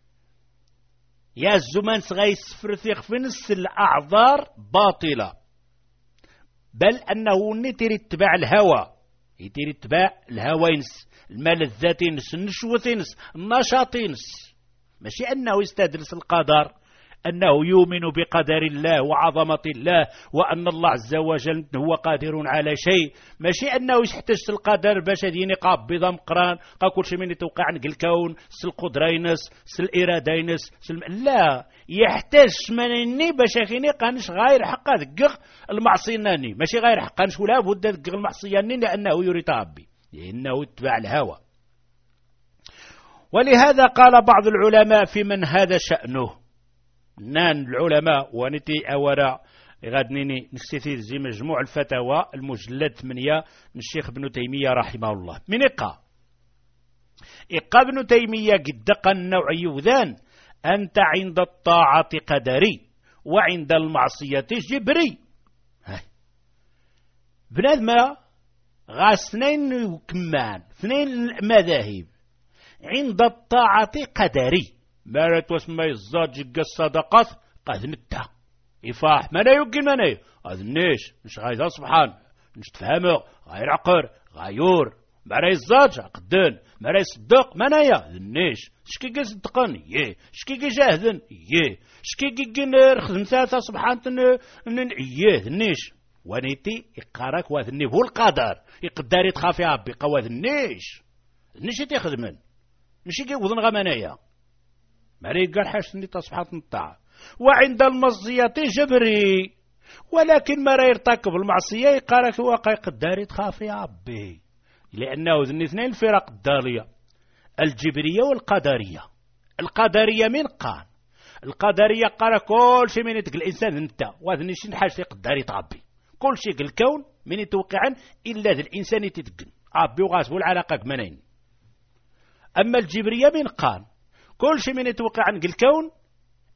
يا الزمان صغير سفرثيخ في نص الأعذار باطلة. بل أنه نتيري اتباع الهوى يتيري اتباع الهوى ينس الملذات ينس النشوة ينس النشاط ينس. ماشي أنه يستدرس القدر أنه يؤمن بقدر الله وعظمة الله وأن الله عز وجل هو قادر على شيء. ماشي أنه يحتاج القدر باش ديني قابضة مقران كل شيء من يتوقع عن الكون سل قدرينس سل إرادينس لا يحتاج منني باش خيني قانش غير حقا دقق المعصية ناني ماشي غير حقا نشو لا بد دقق المعصية ناني لأنه يريد ربي لأنه اتباع الهوى. ولهذا قال بعض العلماء في من هذا شأنه نان العلماء ونتي أورا غادنيني نكسيتي زي مجموع الفتاوى المجلد 8 من الشيخ ابن تيمية رحمه الله. من إقا ابن تيمية قد النوع يوذان أنت عند الطاعة قدري وعند المعصية جبري. بنادم غاسنين وكمان اثنين مذاهب. عند الطاعة قدري ما تسمى الزاج الصدقات قد نتا إفاح ما لا يمكن ما لا أذنيش مش غايزة سبحان مش تفهمه غير عقر غيور ما لا الزاج قدن ما لا يصدق ما لا أذنيش شكي صدقن يه شكي جاهدن يه شكي نرخدم ثلاثة سبحان يه ذنيش ونيتي يقارك وذني هو القدر يقدر يتخافي عبي قوى ذنيش يتخدمن مش يجي وذن غمانية ماري قال حاشني تصبحات الطاعة. وعند المعصية جبري ولكن ما يرتكب المعصية يقارك واقع قدار يتخاف يا عبي لأنه ذن اثنين الفرق الضالية الجبرية والقدرية. القدرية من قان القدرية قال كل شيء من يتقل الإنسان انت وذن شي حاجة يقدر يتعبي كل شيء الكون من يتوقعا إلا ذا الإنسان يتقل عبي وغاسبه العلاقة كمانين. أما الجبرية من قان كل شيء من يتوقع عن الكون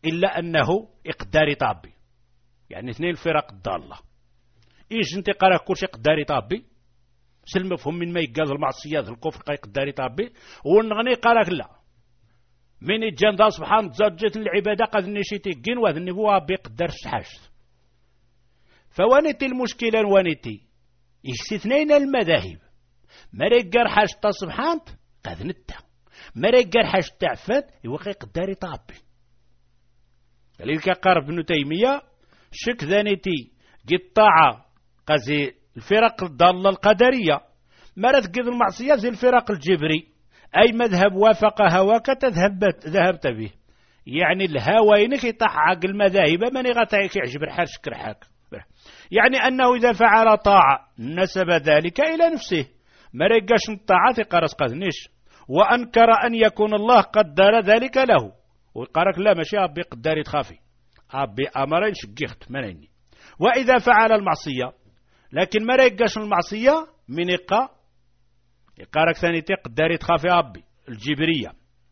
إلا أنه يقدر يطابي، يعني اثنين الفرق الضالة. إيش انت قرأ كل شيء قدر يطابي، المفهوم من ما يقال المعصية الكفر يقدر يطابي، ونغني قالك لا من يتجان سبحان زوجة العبادة قد نشيتي جن وذ النبوة بيقدر حاجة. فوانتي المشكلة وانتي اثنين المذاهب مريقر حاجة سبحان قد نتا مريقر حاجة تعفت يوقع قدر يطابي. لذلك قال ابن تيمية شك ذانتي قطاعة قزي الفرق الضالة القدرية مرت قد المعصية زي الفرق الجبري، أي مذهب وافق هواك ذهبت به، يعني الهوى إنك يطح عقل المذاهب من يغطيك يعجب الحال شكر حاك، يعني أنه إذا فعل طاعة نسب ذلك إلى نفسه ما رقاش الطاعة قرص قذنش، وأنكر أن يكون الله قدر ذلك له، وقالك لا ماشي أبي قدر يتخافي أبي أمرين شقيخت منيني. وإذا فعل المعصية لكن ما رقاش المعصية من يقارك ثاني تقدر يتخافي أبي الجبرية.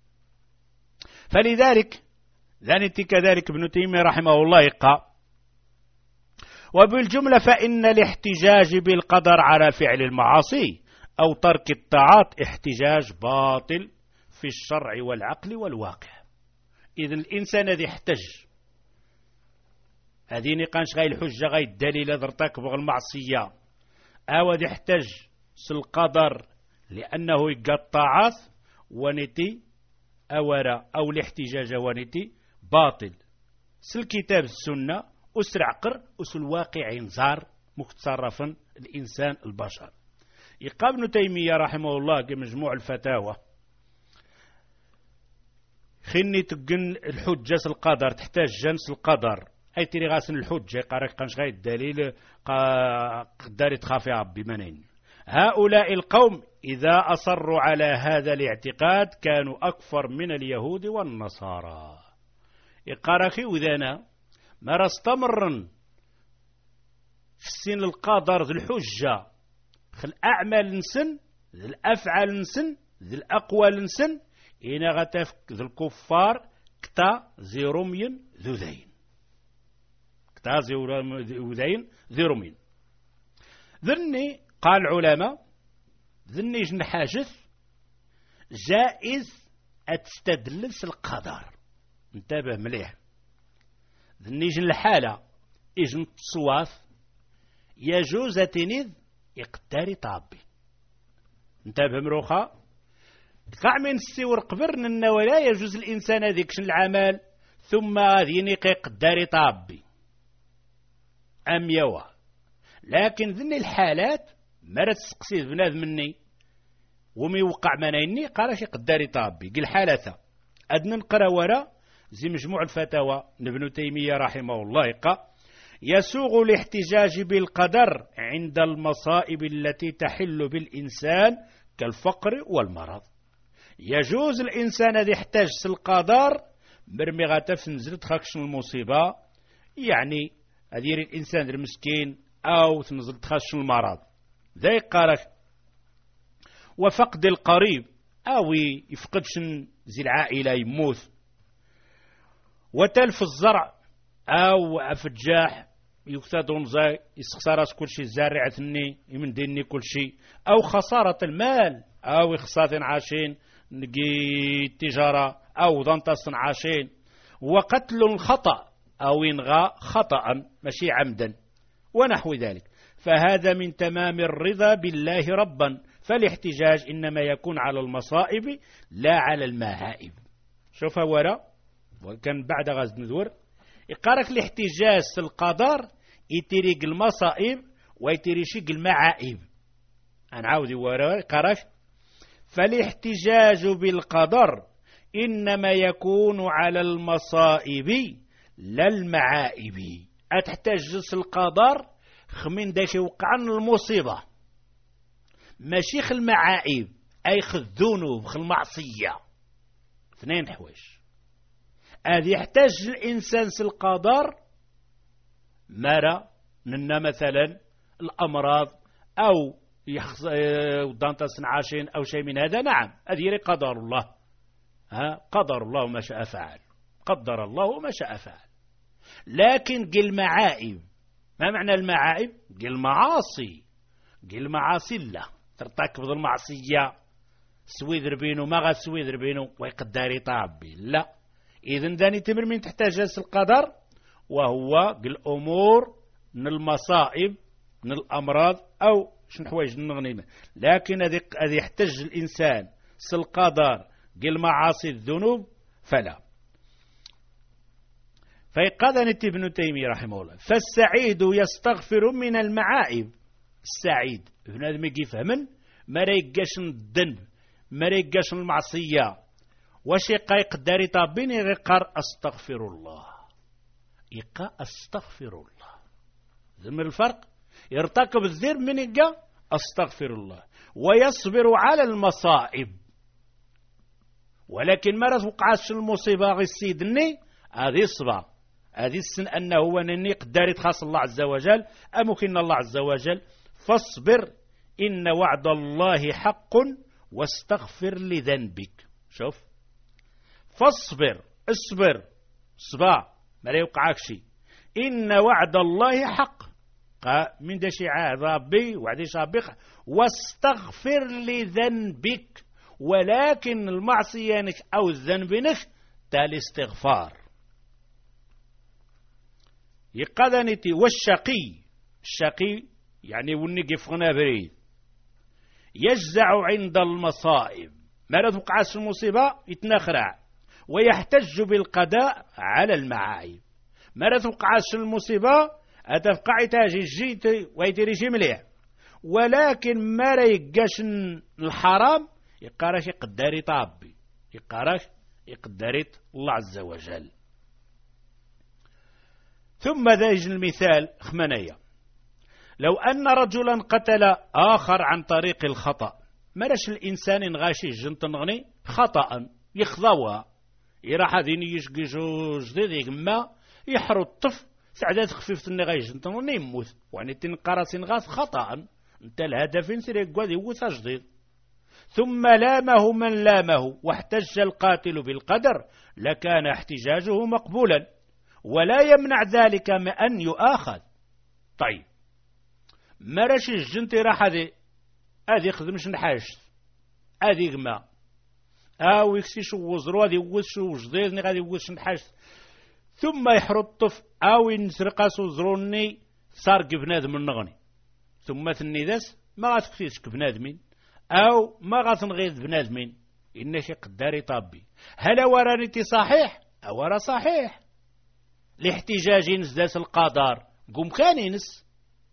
فلذلك ذانتي كذلك ابن تيمية رحمه الله يقى وبالجملة فإن الاحتجاج بالقدر على فعل المعاصي أو ترك الطاعات احتجاج باطل في الشرع والعقل والواقع. إذن الإنسان الذي يحتج هذه نقاش غير الحجة غير الدليل ذرتك بغ المعصية أو يحتج القدر لأنه يقى الطاعات ونتي أورا أو الاحتجاج ونتي باطل الكتاب السنة أسر عقر أسر الواقع ينزار متصرفا الإنسان البشر. يقال ابن تيمية رحمه الله كمجموع الفتاوى خني تقن الحجة القدر تحتاج جنس القدر أي تري غاسن الحجة قارك قنش غاية الدليل قدر تخافي ربي منين. هؤلاء القوم إذا أصروا على هذا الاعتقاد كانوا أكفر من اليهود والنصارى. يقاركي وذانا ما رستمرن في السن القدر ذي الحجة خل الأعمال نسن ذي الأفعال نسن ذي الأقوال نسن إنا غتفك ذي الكفار كتا ذي رمي ذو ذين كتا ذي رمي ذني قال العلماء ذني جن حاجث جائز أتستدلس القدر انتبه مليح ذني جن الحالة إجن التصواف يجوز تنذ يقدر طابي انتبه مروخا قع من السور قبرن أنه ولا يجوز الإنسان هذيك شن العمل ثم هذيني يقدر طابي أم يوا لكن ذني الحالات مرت سقسيت بنادم مني ومي وقع منيني قالش يقدر طابي قل حالته أدنى نقرأ وراء زي مجموع الفتاوى ابن تيمية رحمه الله يقى يسوغ الاحتجاج بالقدر عند المصائب التي تحل بالإنسان كالفقر والمرض. يجوز الإنسان الذي يحتاج القدر مرمي غاتف نزل تخكش المصيبة يعني أدير الإنسان المسكين أو تنزل تخش المرض ذي قارك وفقد القريب أو يفقدش زي العائلة يموت وتلف الزرع أو أفجاح يكتادون زي يسخسارات كل شيء زارع ثني من ديني كل شيء أو خسارة المال أو خسارة عاشين نجي التجارة أو ضنطس عاشين وقتل الخطأ أو ينغى خطأ ماشي عمدا ونحو ذلك فهذا من تمام الرضا بالله ربا فالاحتجاج إنما يكون على المصائب لا على المهائب. شوف وراء وكان بعد غاز ندور يقارك الاحتجاج في القدر يتريق المصائب ويتريشيق المعائب. أنا عاودي وراء يقارك فالاحتجاج بالقدر إنما يكون على المصائب لا المعائب. أتحتاج القدر خمين داك يوقعن المصيبة ماشي خل المعائب أي خل الذنوب خل المعصية اثنين حوايج. هذا يحتاج الإنسان القدر مرة لنا مثلا الأمراض أو ضانتس عاشين أو شيء من هذا نعم هذه قدر الله قدر الله ما شاء فعل قدر الله ما شاء فعل. لكن قل المعائب، ما معنى المعائب؟ قل المعاصي، قل المعاصي لا ترتكب المعصية سويدر بينو ما غا سويدر بينو ويقدر يطابي لا. إذن داني تمر من تحتاج القدر، وهو قل أمور من المصائب من الأمراض أو شن حوايج الغنيمة. لكن هذه يحتاج الإنسان القدر قل معاصي الذنوب فلا. فيقضى ابن تيمية رحمه الله فالسعيد يستغفر من المعائب. السعيد هنا ما يفهمن ما ريقاش الذنب ما ريقاش المعصية واش يقدر يطابين يقر استغفر الله استغفر الله. زم الفرق يرتكب الذنب من يقى استغفر الله ويصبر على المصائب. ولكن ما توقعش المصيبة غير سيدني هذه الصبا هذه السن أنه هو أنني قدر يتخاص الله عز وجل أمكن الله عز وجل فاصبر إن وعد الله حق واستغفر لذنبك. شوف فاصبر اصبر صبا ما لا يوقعك شيء. إن وعد الله حق من دشي ربي وعدي شابق واستغفر لذنبك. ولكن المعصية أو الذنب تالي استغفار يقدنتي. والشقي الشقي يعني ونقف هنا بريد يجزع عند المصائب ما لا توقعش المصيبة يتنخرع ويحتج بالقضاء على المعايب. ما لا توقعش المصيبة أتفقع تاجي جيت ويتري شي مليح. ولكن ما لا يقاش الحرام يقارش يقدر طابي يقارش يقدر الله عز وجل. ثم ذا يجي المثال خمنية لو أن رجلا قتل آخر عن طريق الخطأ. مرش الإنسان غاشي جنتنغني خطأ يخضوها يراح هذين يشقي جديد يقما يحرو الطف سعدات خفيفة اللي غايجنتنغني يموت وعني تنقرسين غاث خطأ انت الهدف ينسرق قواد يوث جديد. ثم لامه من لامه واحتج القاتل بالقدر لكان احتجاجه مقبولا ولا يمنع ذلك من أن يؤاخذ. طيب مرش الجنتي راح هذه خدمش نحاش هذه قما أو يكسي شو وزرو هذه وشو جديد غادي وش نحاش ثم يحرطف أو ينسرقاس وزروني صار بنادم النغني ثم ثني ذاس ما غاتكسيش بنادمين أو ما غاتنغيظ بنادمين إنك قداري طابي. هل ورانيتي صحيح أو ورا صحيح الاحتجاج نزداس القدر قوم كان ينس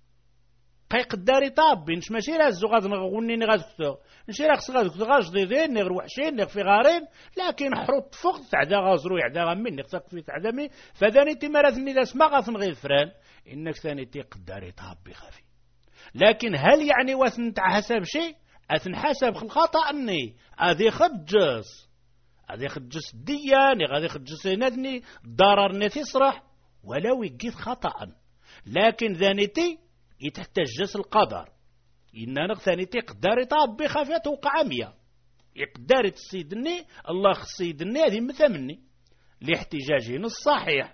قي قداري طابي نش ماشي رازو غاد نغوني غادكتو نشي راكس غادكتو غاجديدين نغ وحشين نغ في غارين لكن حروط فوق تعدا غازرو يعدا غمين نغتاك في تعدامي فذانيتي مرثني داس ما غاتنغيظ فران إنك ثانيتي قداري طابي خفي. لكن هل يعني وثن حسب شيء أتنحسب الخطأ أني هذه خجس هذه خجس دياني هذه خجس ندني ضررني تصرح ولو يجيت خطأ. لكن ذانيتي يتحتجس القدر إننا ثانيتي قدر طابي خافية وقع مية يقدر تصيدني الله خصيدني هذه مثمني لاحتجاجين الصحيح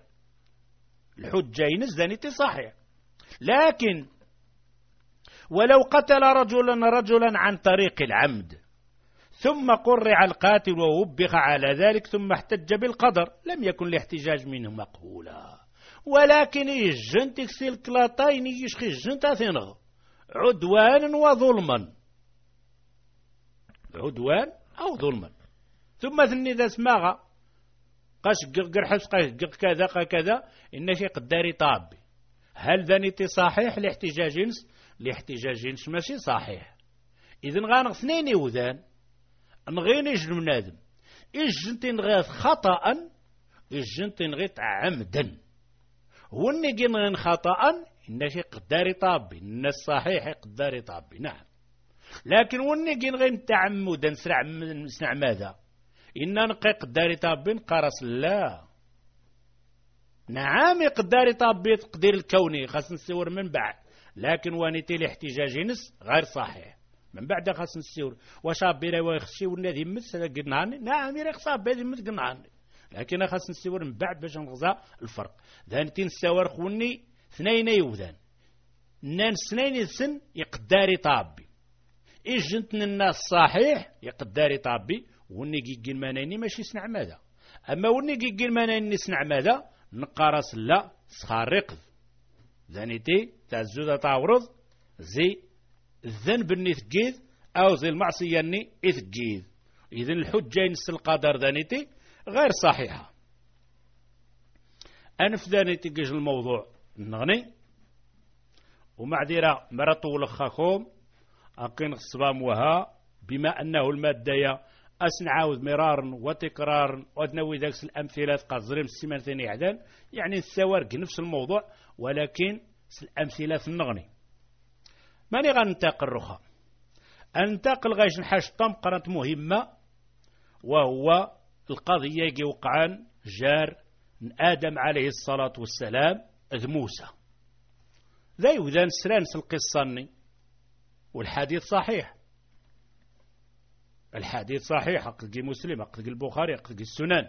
الحجين ذانيتي صحيح. لكن ولو قتل رجلا عن طريق العمد ثم قرع القاتل ووبخ على ذلك ثم احتج بالقدر لم يكن الاحتجاج منه مقبولا. ولكن يجن تكسي الكلاطين يشخي الجن تاثنغ عدوانا وظلما عدوان أو ظلما. ثم ثني ذا سماغا قاش قرحس قاش كذا كذا إنك قداري طابي. هل ذنيتي صحيح الاحتجاجين ماشي صحيح. إذن غانغ اثنين يوذان نغيني جن منادم إجنتي نغيث خطأ إجنتي نغيث عمدا وني جن خطأ إنك قداري طابي إن الصحيح قداري طابي نعم. لكن وني جن غير تعمدا نسرع ماذا إن نقي قداري طابي قرص لا نعم يقداري طابي تقدير الكوني خاص نسور من بعد. لكن وانيتي الاحتجاج نس غير صحيح من بعد خاص نسور وشاب بيرا ويخشي والنادي مس قنعني نعم يريخ صاب بيدي مس قنعني. لكن خاص نسيور من بعد باش نغزى الفرق. ذانتين نساور خوني اثنين يوذان نان سنين سن يقداري طابي إجنت الناس صحيح يقداري طابي وني جيجي المناني ماشي سنع ماذا. أما وني جيجي المناني سنع ماذا نقارس لا سخارقذ ذانيتي تازودا تعورض زي الذنب اني ثقيذ أو زي المعصية اني إثقيذ. إذن الحجة ينس القدر ذانيتي غير صحيحة. أنف ذانيتي قيج الموضوع نغني ومعذرة مرطو لخاكم أقين الصبام وها بما أنه المادة أسنعاوذ مرارا وتكرارا ودنوي ذاك الأمثلة قصرين السيمان ثاني عدان يعني السوارق نفس الموضوع ولكن الأمثلة النغني. ماني غننتقل الرخاء أنتقل غايش نحاش طمقرة مهمة وهو القضية يجي وقعان جار آدم عليه الصلاة والسلام ذ موسى ذا يوذان سرانس القصة والحديث صحيح. الحديث صحيح قد مسلم قد البخاري قد السنن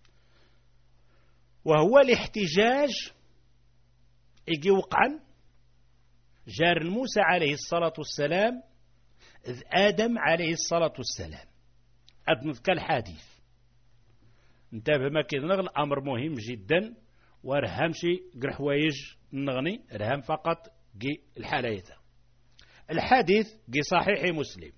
وهو الاحتجاج يجي وقعا جار موسى عليه الصلاة والسلام ذ آدم عليه الصلاة والسلام أدنذ الحديث انتبه ما كيدنغ الأمر مهم جدا ورهم شي قرحوايج نغني رهم فقط جي الحلايثة. الحديث جي صحيح مسلم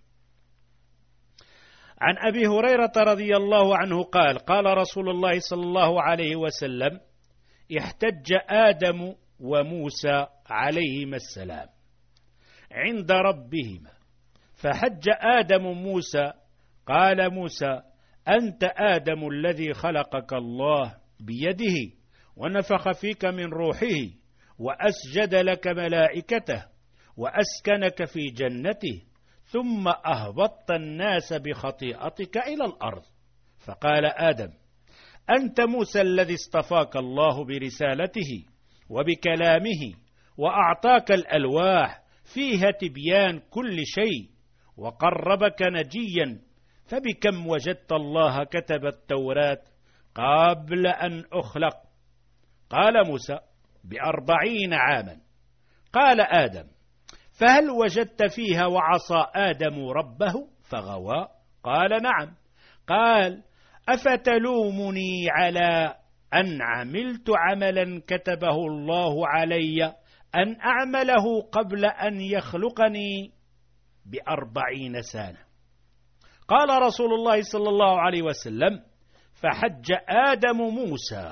عن أبي هريرة رضي الله عنه قال قال رسول الله صلى الله عليه وسلم احتج آدم وموسى عليهما السلام عند ربهما فحج آدم موسى قال موسى أنت آدم الذي خلقك الله بيده ونفخ فيك من روحه وأسجد لك ملائكته وأسكنك في جنته ثم أهبطت الناس بخطيئتك إلى الأرض فقال آدم أنت موسى الذي اصطفاك الله برسالته وبكلامه وأعطاك الألواح فيها تبيان كل شيء وقربك نجيا فبكم وجدت الله كتب التوراة قبل أن أخلق قال موسى 40 عاما قال آدم فهل وجدت فيها وعصى آدم ربه فغوى قال نعم قال أفتلومني على أن عملت عملا كتبه الله علي أن أعمله قبل أن يخلقني 40 سنة قال رسول الله صلى الله عليه وسلم فحج آدم موسى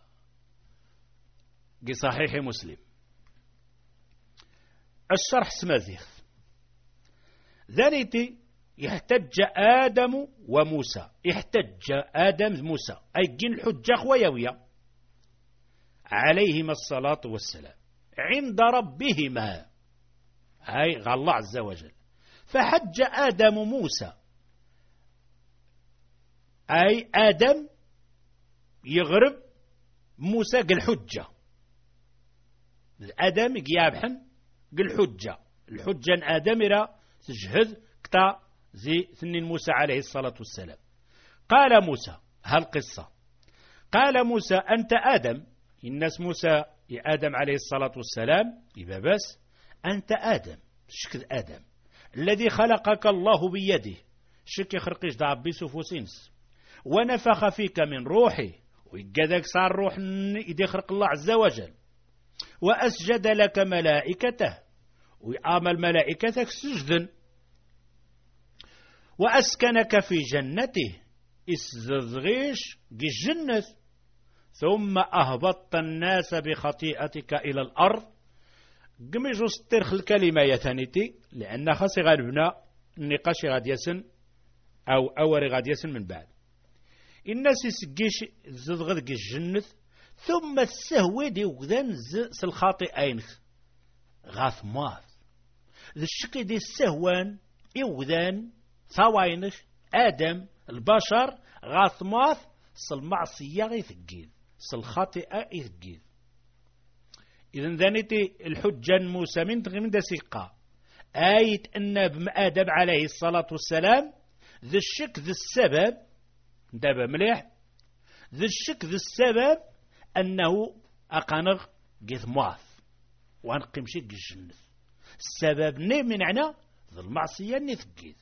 بصحيح مسلم. الشرح سمازيخ ذلك يحتج آدم وموسى يحتج آدم موسى أي جن الحجة خويوية عليهما الصلاة والسلام عند ربهما أي الله عز وجل فحج آدم موسى أي آدم يغرب موسى قل حجة آدم يابحن قل حجة الحجة آدم إلى تجهد كتا زي ثنين موسى عليه الصلاة والسلام قال موسى هالقصة قال موسى أنت آدم الناس موسى يا آدم عليه الصلاة والسلام يبقى بس أنت آدم شكل آدم الذي خلقك الله بيده شك يخرقش دعب بيسوفوسينس ونفخ فيك من روحه ويقدك صار روح يخرق الله عز وجل وأسجد لك ملائكته ويعامل ملائكتك سجدا وأسكنك في جنته إسزغيش الجنة ثم أهبطت الناس بخطيئتك إلى الأرض قميجو سترخ الكلمة يثانيتي لأن خاصي غالبنا النقاش غاد يسن أو أوري غاد يسن من بعد الناس يسقيش زغذق الجنة ثم السهوة دي وذن الخاطئين غاث ماث ذا الشكي دي السهوان إوذان ثوينش آدم البشر غاث ماث المعصية يثقيل الخاطئة يثقيل إذن ذانيتي الحجة موسى من دسيقة آية أن آدم عليه الصلاة والسلام ذا الشك ذا السبب دابا مليح ذي الشك ذي السبب أنه أقنغ قيث مواث وانقم شك الجنة السبب ني من عنا ذي المعصية نثقيث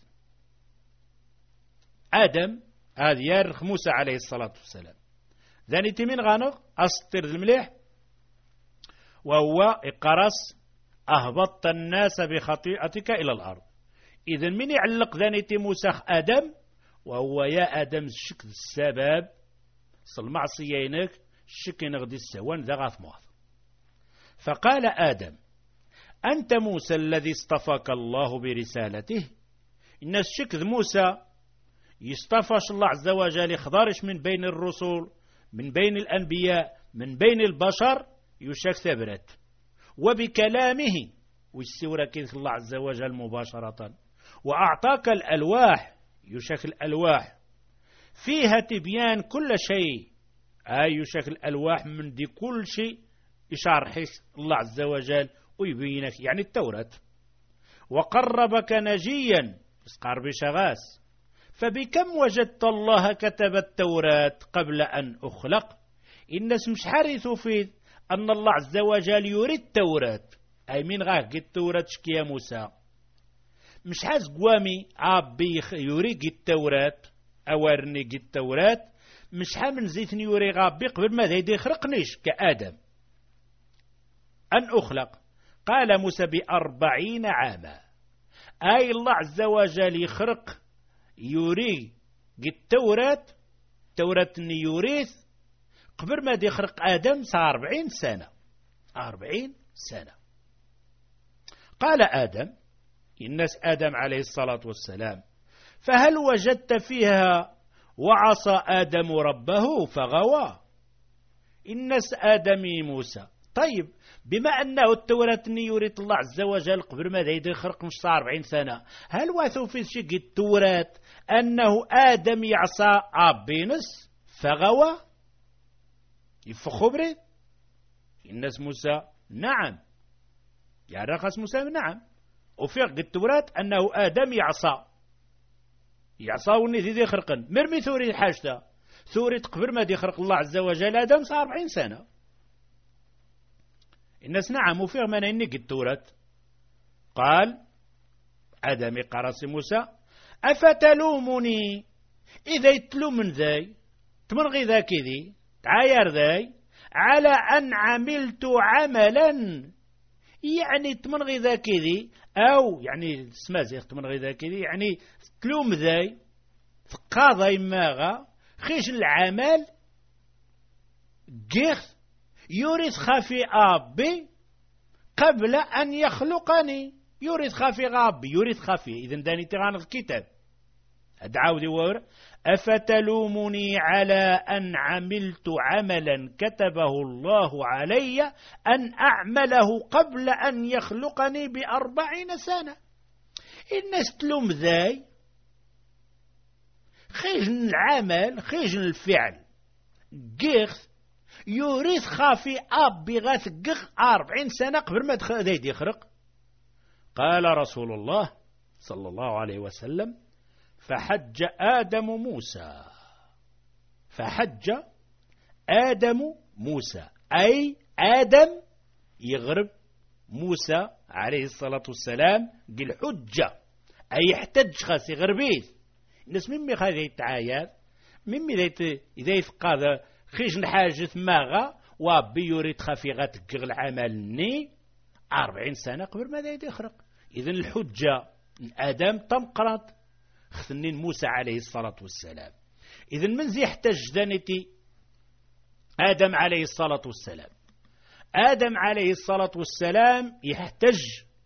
آدم هذا يارخ موسى عليه الصلاة والسلام ذاني تمين غانغ أسطر المليح وهو إقرص أهبطت الناس بخطيئتك إلى الأرض. إذن من يعلق ذاني موسى آدم وهو يا آدم الشك السبب المعصيينك الشك نغدي السوان ذا غاث مواث. فقال آدم أنت موسى الذي اصطفاك الله برسالته. إن الشك موسى يصطفاش الله عز وجل يخضرش من بين الرسل من بين الأنبياء من بين البشر يشك ثبرت وبكلامه والسورة كيف الله عز وجل مباشرة وأعطاك الألواح يشك الألواح فيها تبيان كل شيء يشك الألواح من دي كل شيء يشرحه الله عز وجل ويبينك يعني التوراة وقربك نجيا قرب شغاس فبكم وجدت الله كتب التوراة قبل أن أخلق. الناس مش حارثوا في أن الله عز وجل يريد التوراة أي من غاك التوراة شكيا موسى مش حاس قوامي عبي يريد التوراة أورني التوراة مش حامن زيتني يوري غابي قبل ما ذي يخرقنيش كآدم أن أخلق. قال موسى 40 عاما أي الله عز وجل يخرق يوري التوراة توراة يوريث قبل ما يخرق آدم صار 40 سنة 40 سنة. قال آدم الناس آدم عليه الصلاة والسلام فهل وجدت فيها وعصى آدم ربه فغوى. الناس آدمي موسى طيب بما أنه التوراة يريد الله عز وجل قبل ما يخرق مش صار 40 سنة هل واثوا في شيء التوراة أنه آدم يعصى عبينس فغوى يفخبري الناس موسى نعم يعني رخص موسى نعم وفي التوراة أنه آدم يعصى وني ذي خرقن مرمي ثوري حاجته ثوري قبل ما يخرق الله عز وجل آدم صار 40 سنة. الناس نعم وفي من إنك التوراة. قال آدم قرص موسى أفتلومني إذا يتلو من ذي تمنغي ذا كذي تعاير ذي على أن عملت عملا يعني تمنغي ذا كذي أو يعني سمازيخ تمنغي ذا كذي يعني تلوم ذي فقاضي ماغا خيش العمل جيخ يورث خافي أبي قبل أن يخلقني يورث خافي غابي يورث خافي إذن داني تغان الكتاب أدعاودي وور أفتلومني على أن عملت عملا كتبه الله علي أن أعمله قبل أن يخلقني 40 سنة. الناس تلوم ذاي خيجن العمل خيجن الفعل جيخ يورث خافي أبي غاث قخ 40 سنة قبل ما ذي يخرق. قال رسول الله صلى الله عليه وسلم فحج آدم موسى فحج آدم موسى أي آدم يغرب موسى عليه الصلاة والسلام قل حجة أي يحتج خاص يغربيه. الناس ممي خاذ يتعايد ممي إذا يفقى خيج الحاجة ماغا وابي يريد خفيغات قغل عملني 40 سنة قبل ما يخرق. إذن الحجة آدم تمقرط خثنين موسى عليه الصلاة والسلام. إذن من زي يحتج ذنتي آدم عليه الصلاة والسلام. آدم عليه الصلاة والسلام يحتج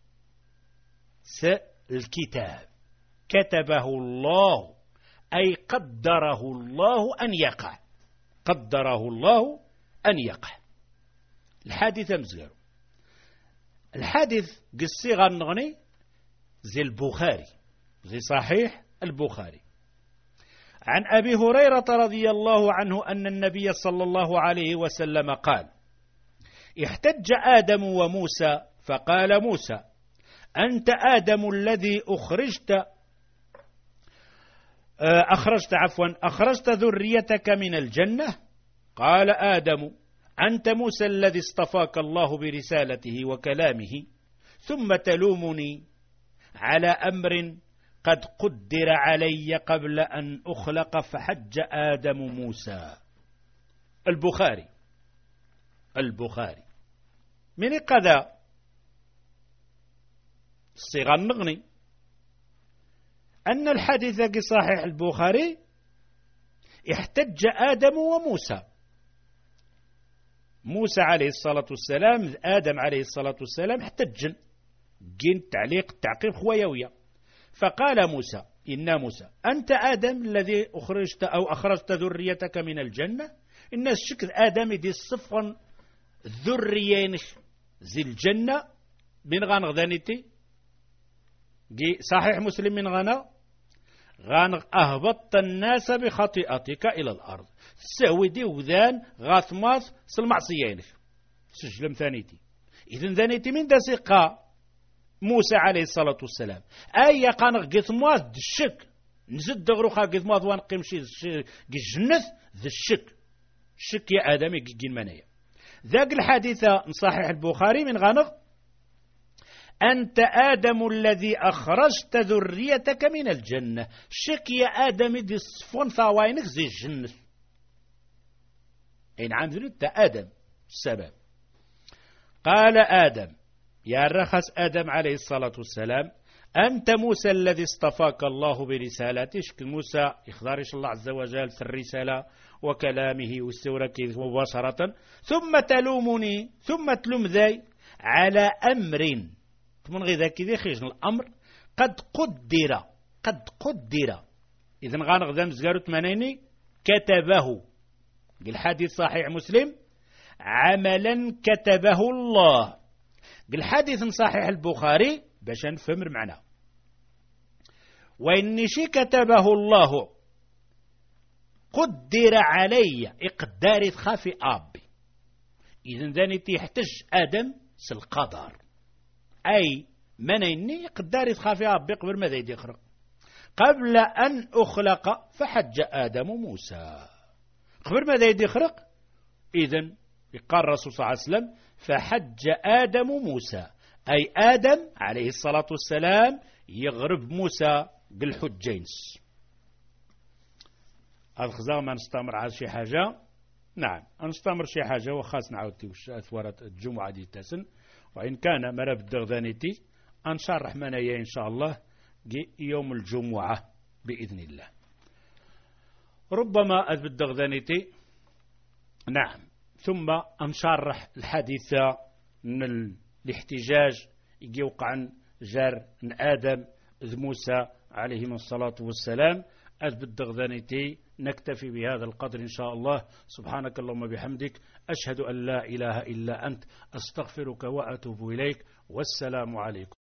الكتاب كتبه الله أي قدره الله أن يقع قدره الله أن يقع. الحادث مزغر الحادث قصيغة النغني زي البخاري زي صحيح البخاري عن أبي هريرة رضي الله عنه أن النبي صلى الله عليه وسلم قال احتج آدم وموسى فقال موسى أنت آدم الذي أخرجت ذريتك من الجنة قال آدم أنت موسى الذي اصطفاك الله برسالته وكلامه ثم تلومني على أمر قد قدر علي قبل أن أخلق فحج آدم موسى. البخاري من قذا الصيغة النغني أن الحديث في صحيح البخاري احتج آدم وموسى. موسى عليه الصلاة والسلام آدم عليه الصلاة والسلام احتج جين تعقيب خويوية. فقال موسى إن موسى أنت آدم الذي أخرجت ذريتك من الجنة. الناس شكل آدم دي الصفن ذريين زي الجنة من غانغذانيتي صحيح مسلم من غانغ أهبطت الناس بخطيئتك إلى الأرض سويدي وذان غاثماث سلمعصيينك سجلم ثانيتي. إذن ثانيتي من دسقا موسى عليه الصلاة والسلام أي قانغ قثماث الشك نزد دغروخا قثماث وانقيم شي جنث ذي الشك يا آدم يجين منايا. ذاك الحديث صحيح البخاري من غانغ أنت آدم الذي أخرجت ذريتك من الجنة. شك يا آدم دي الصفون ثاوينك زي الجنة. إن عام ذريت آدم السبب. قال آدم يا رخص آدم عليه الصلاة والسلام أنت موسى الذي اصطفاك الله برسالته. شكل موسى يخضرش الله عز وجل في الرسالة وكلامه والسورة مباشرة. ثم تلومني ثم تلوم ذي على أمر من غير ذاك ذي خيج الأمر قد قدر إذن غانغ ذا مزقارت منيني كتبه. الحديث صحيح مسلم عملا كتبه الله. الحديث صحيح البخاري باش نفهم المعنى وإن شي كتبه الله قدر علي إقدار خافي أبي. إذن ذاني تحتج آدم سالقدر أي من إني إقدار خافي أبي قبل ماذا يخرق قبل أن أخلق فحج آدم موسى قبل ماذا يخرق. إذن قال الرسول صلى الله عليه وسلم فحج آدم موسى أي آدم عليه الصلاة والسلام يغرب موسى بالحجينس. هذا خزاو ما نستمر على شي حاجة. نعم نستمر شي حاجة وخاص نعاودتي أثورة الجمعة دي تسن وإن كان مراب الدغدانيتي أنشرح منايا إن شاء الله يوم الجمعة بإذن الله. ربما أذب الدغدانيتي نعم ثم أنشرح الحديث من الاحتجاج يوقع عن جار آدم ذ موسى عليهم الصلاة والسلام. أذب الدغدانيتي نكتفي بهذا القدر إن شاء الله. سبحانك اللهم بحمدك أشهد أن لا إله إلا أنت أستغفرك وأتوب إليك والسلام عليكم.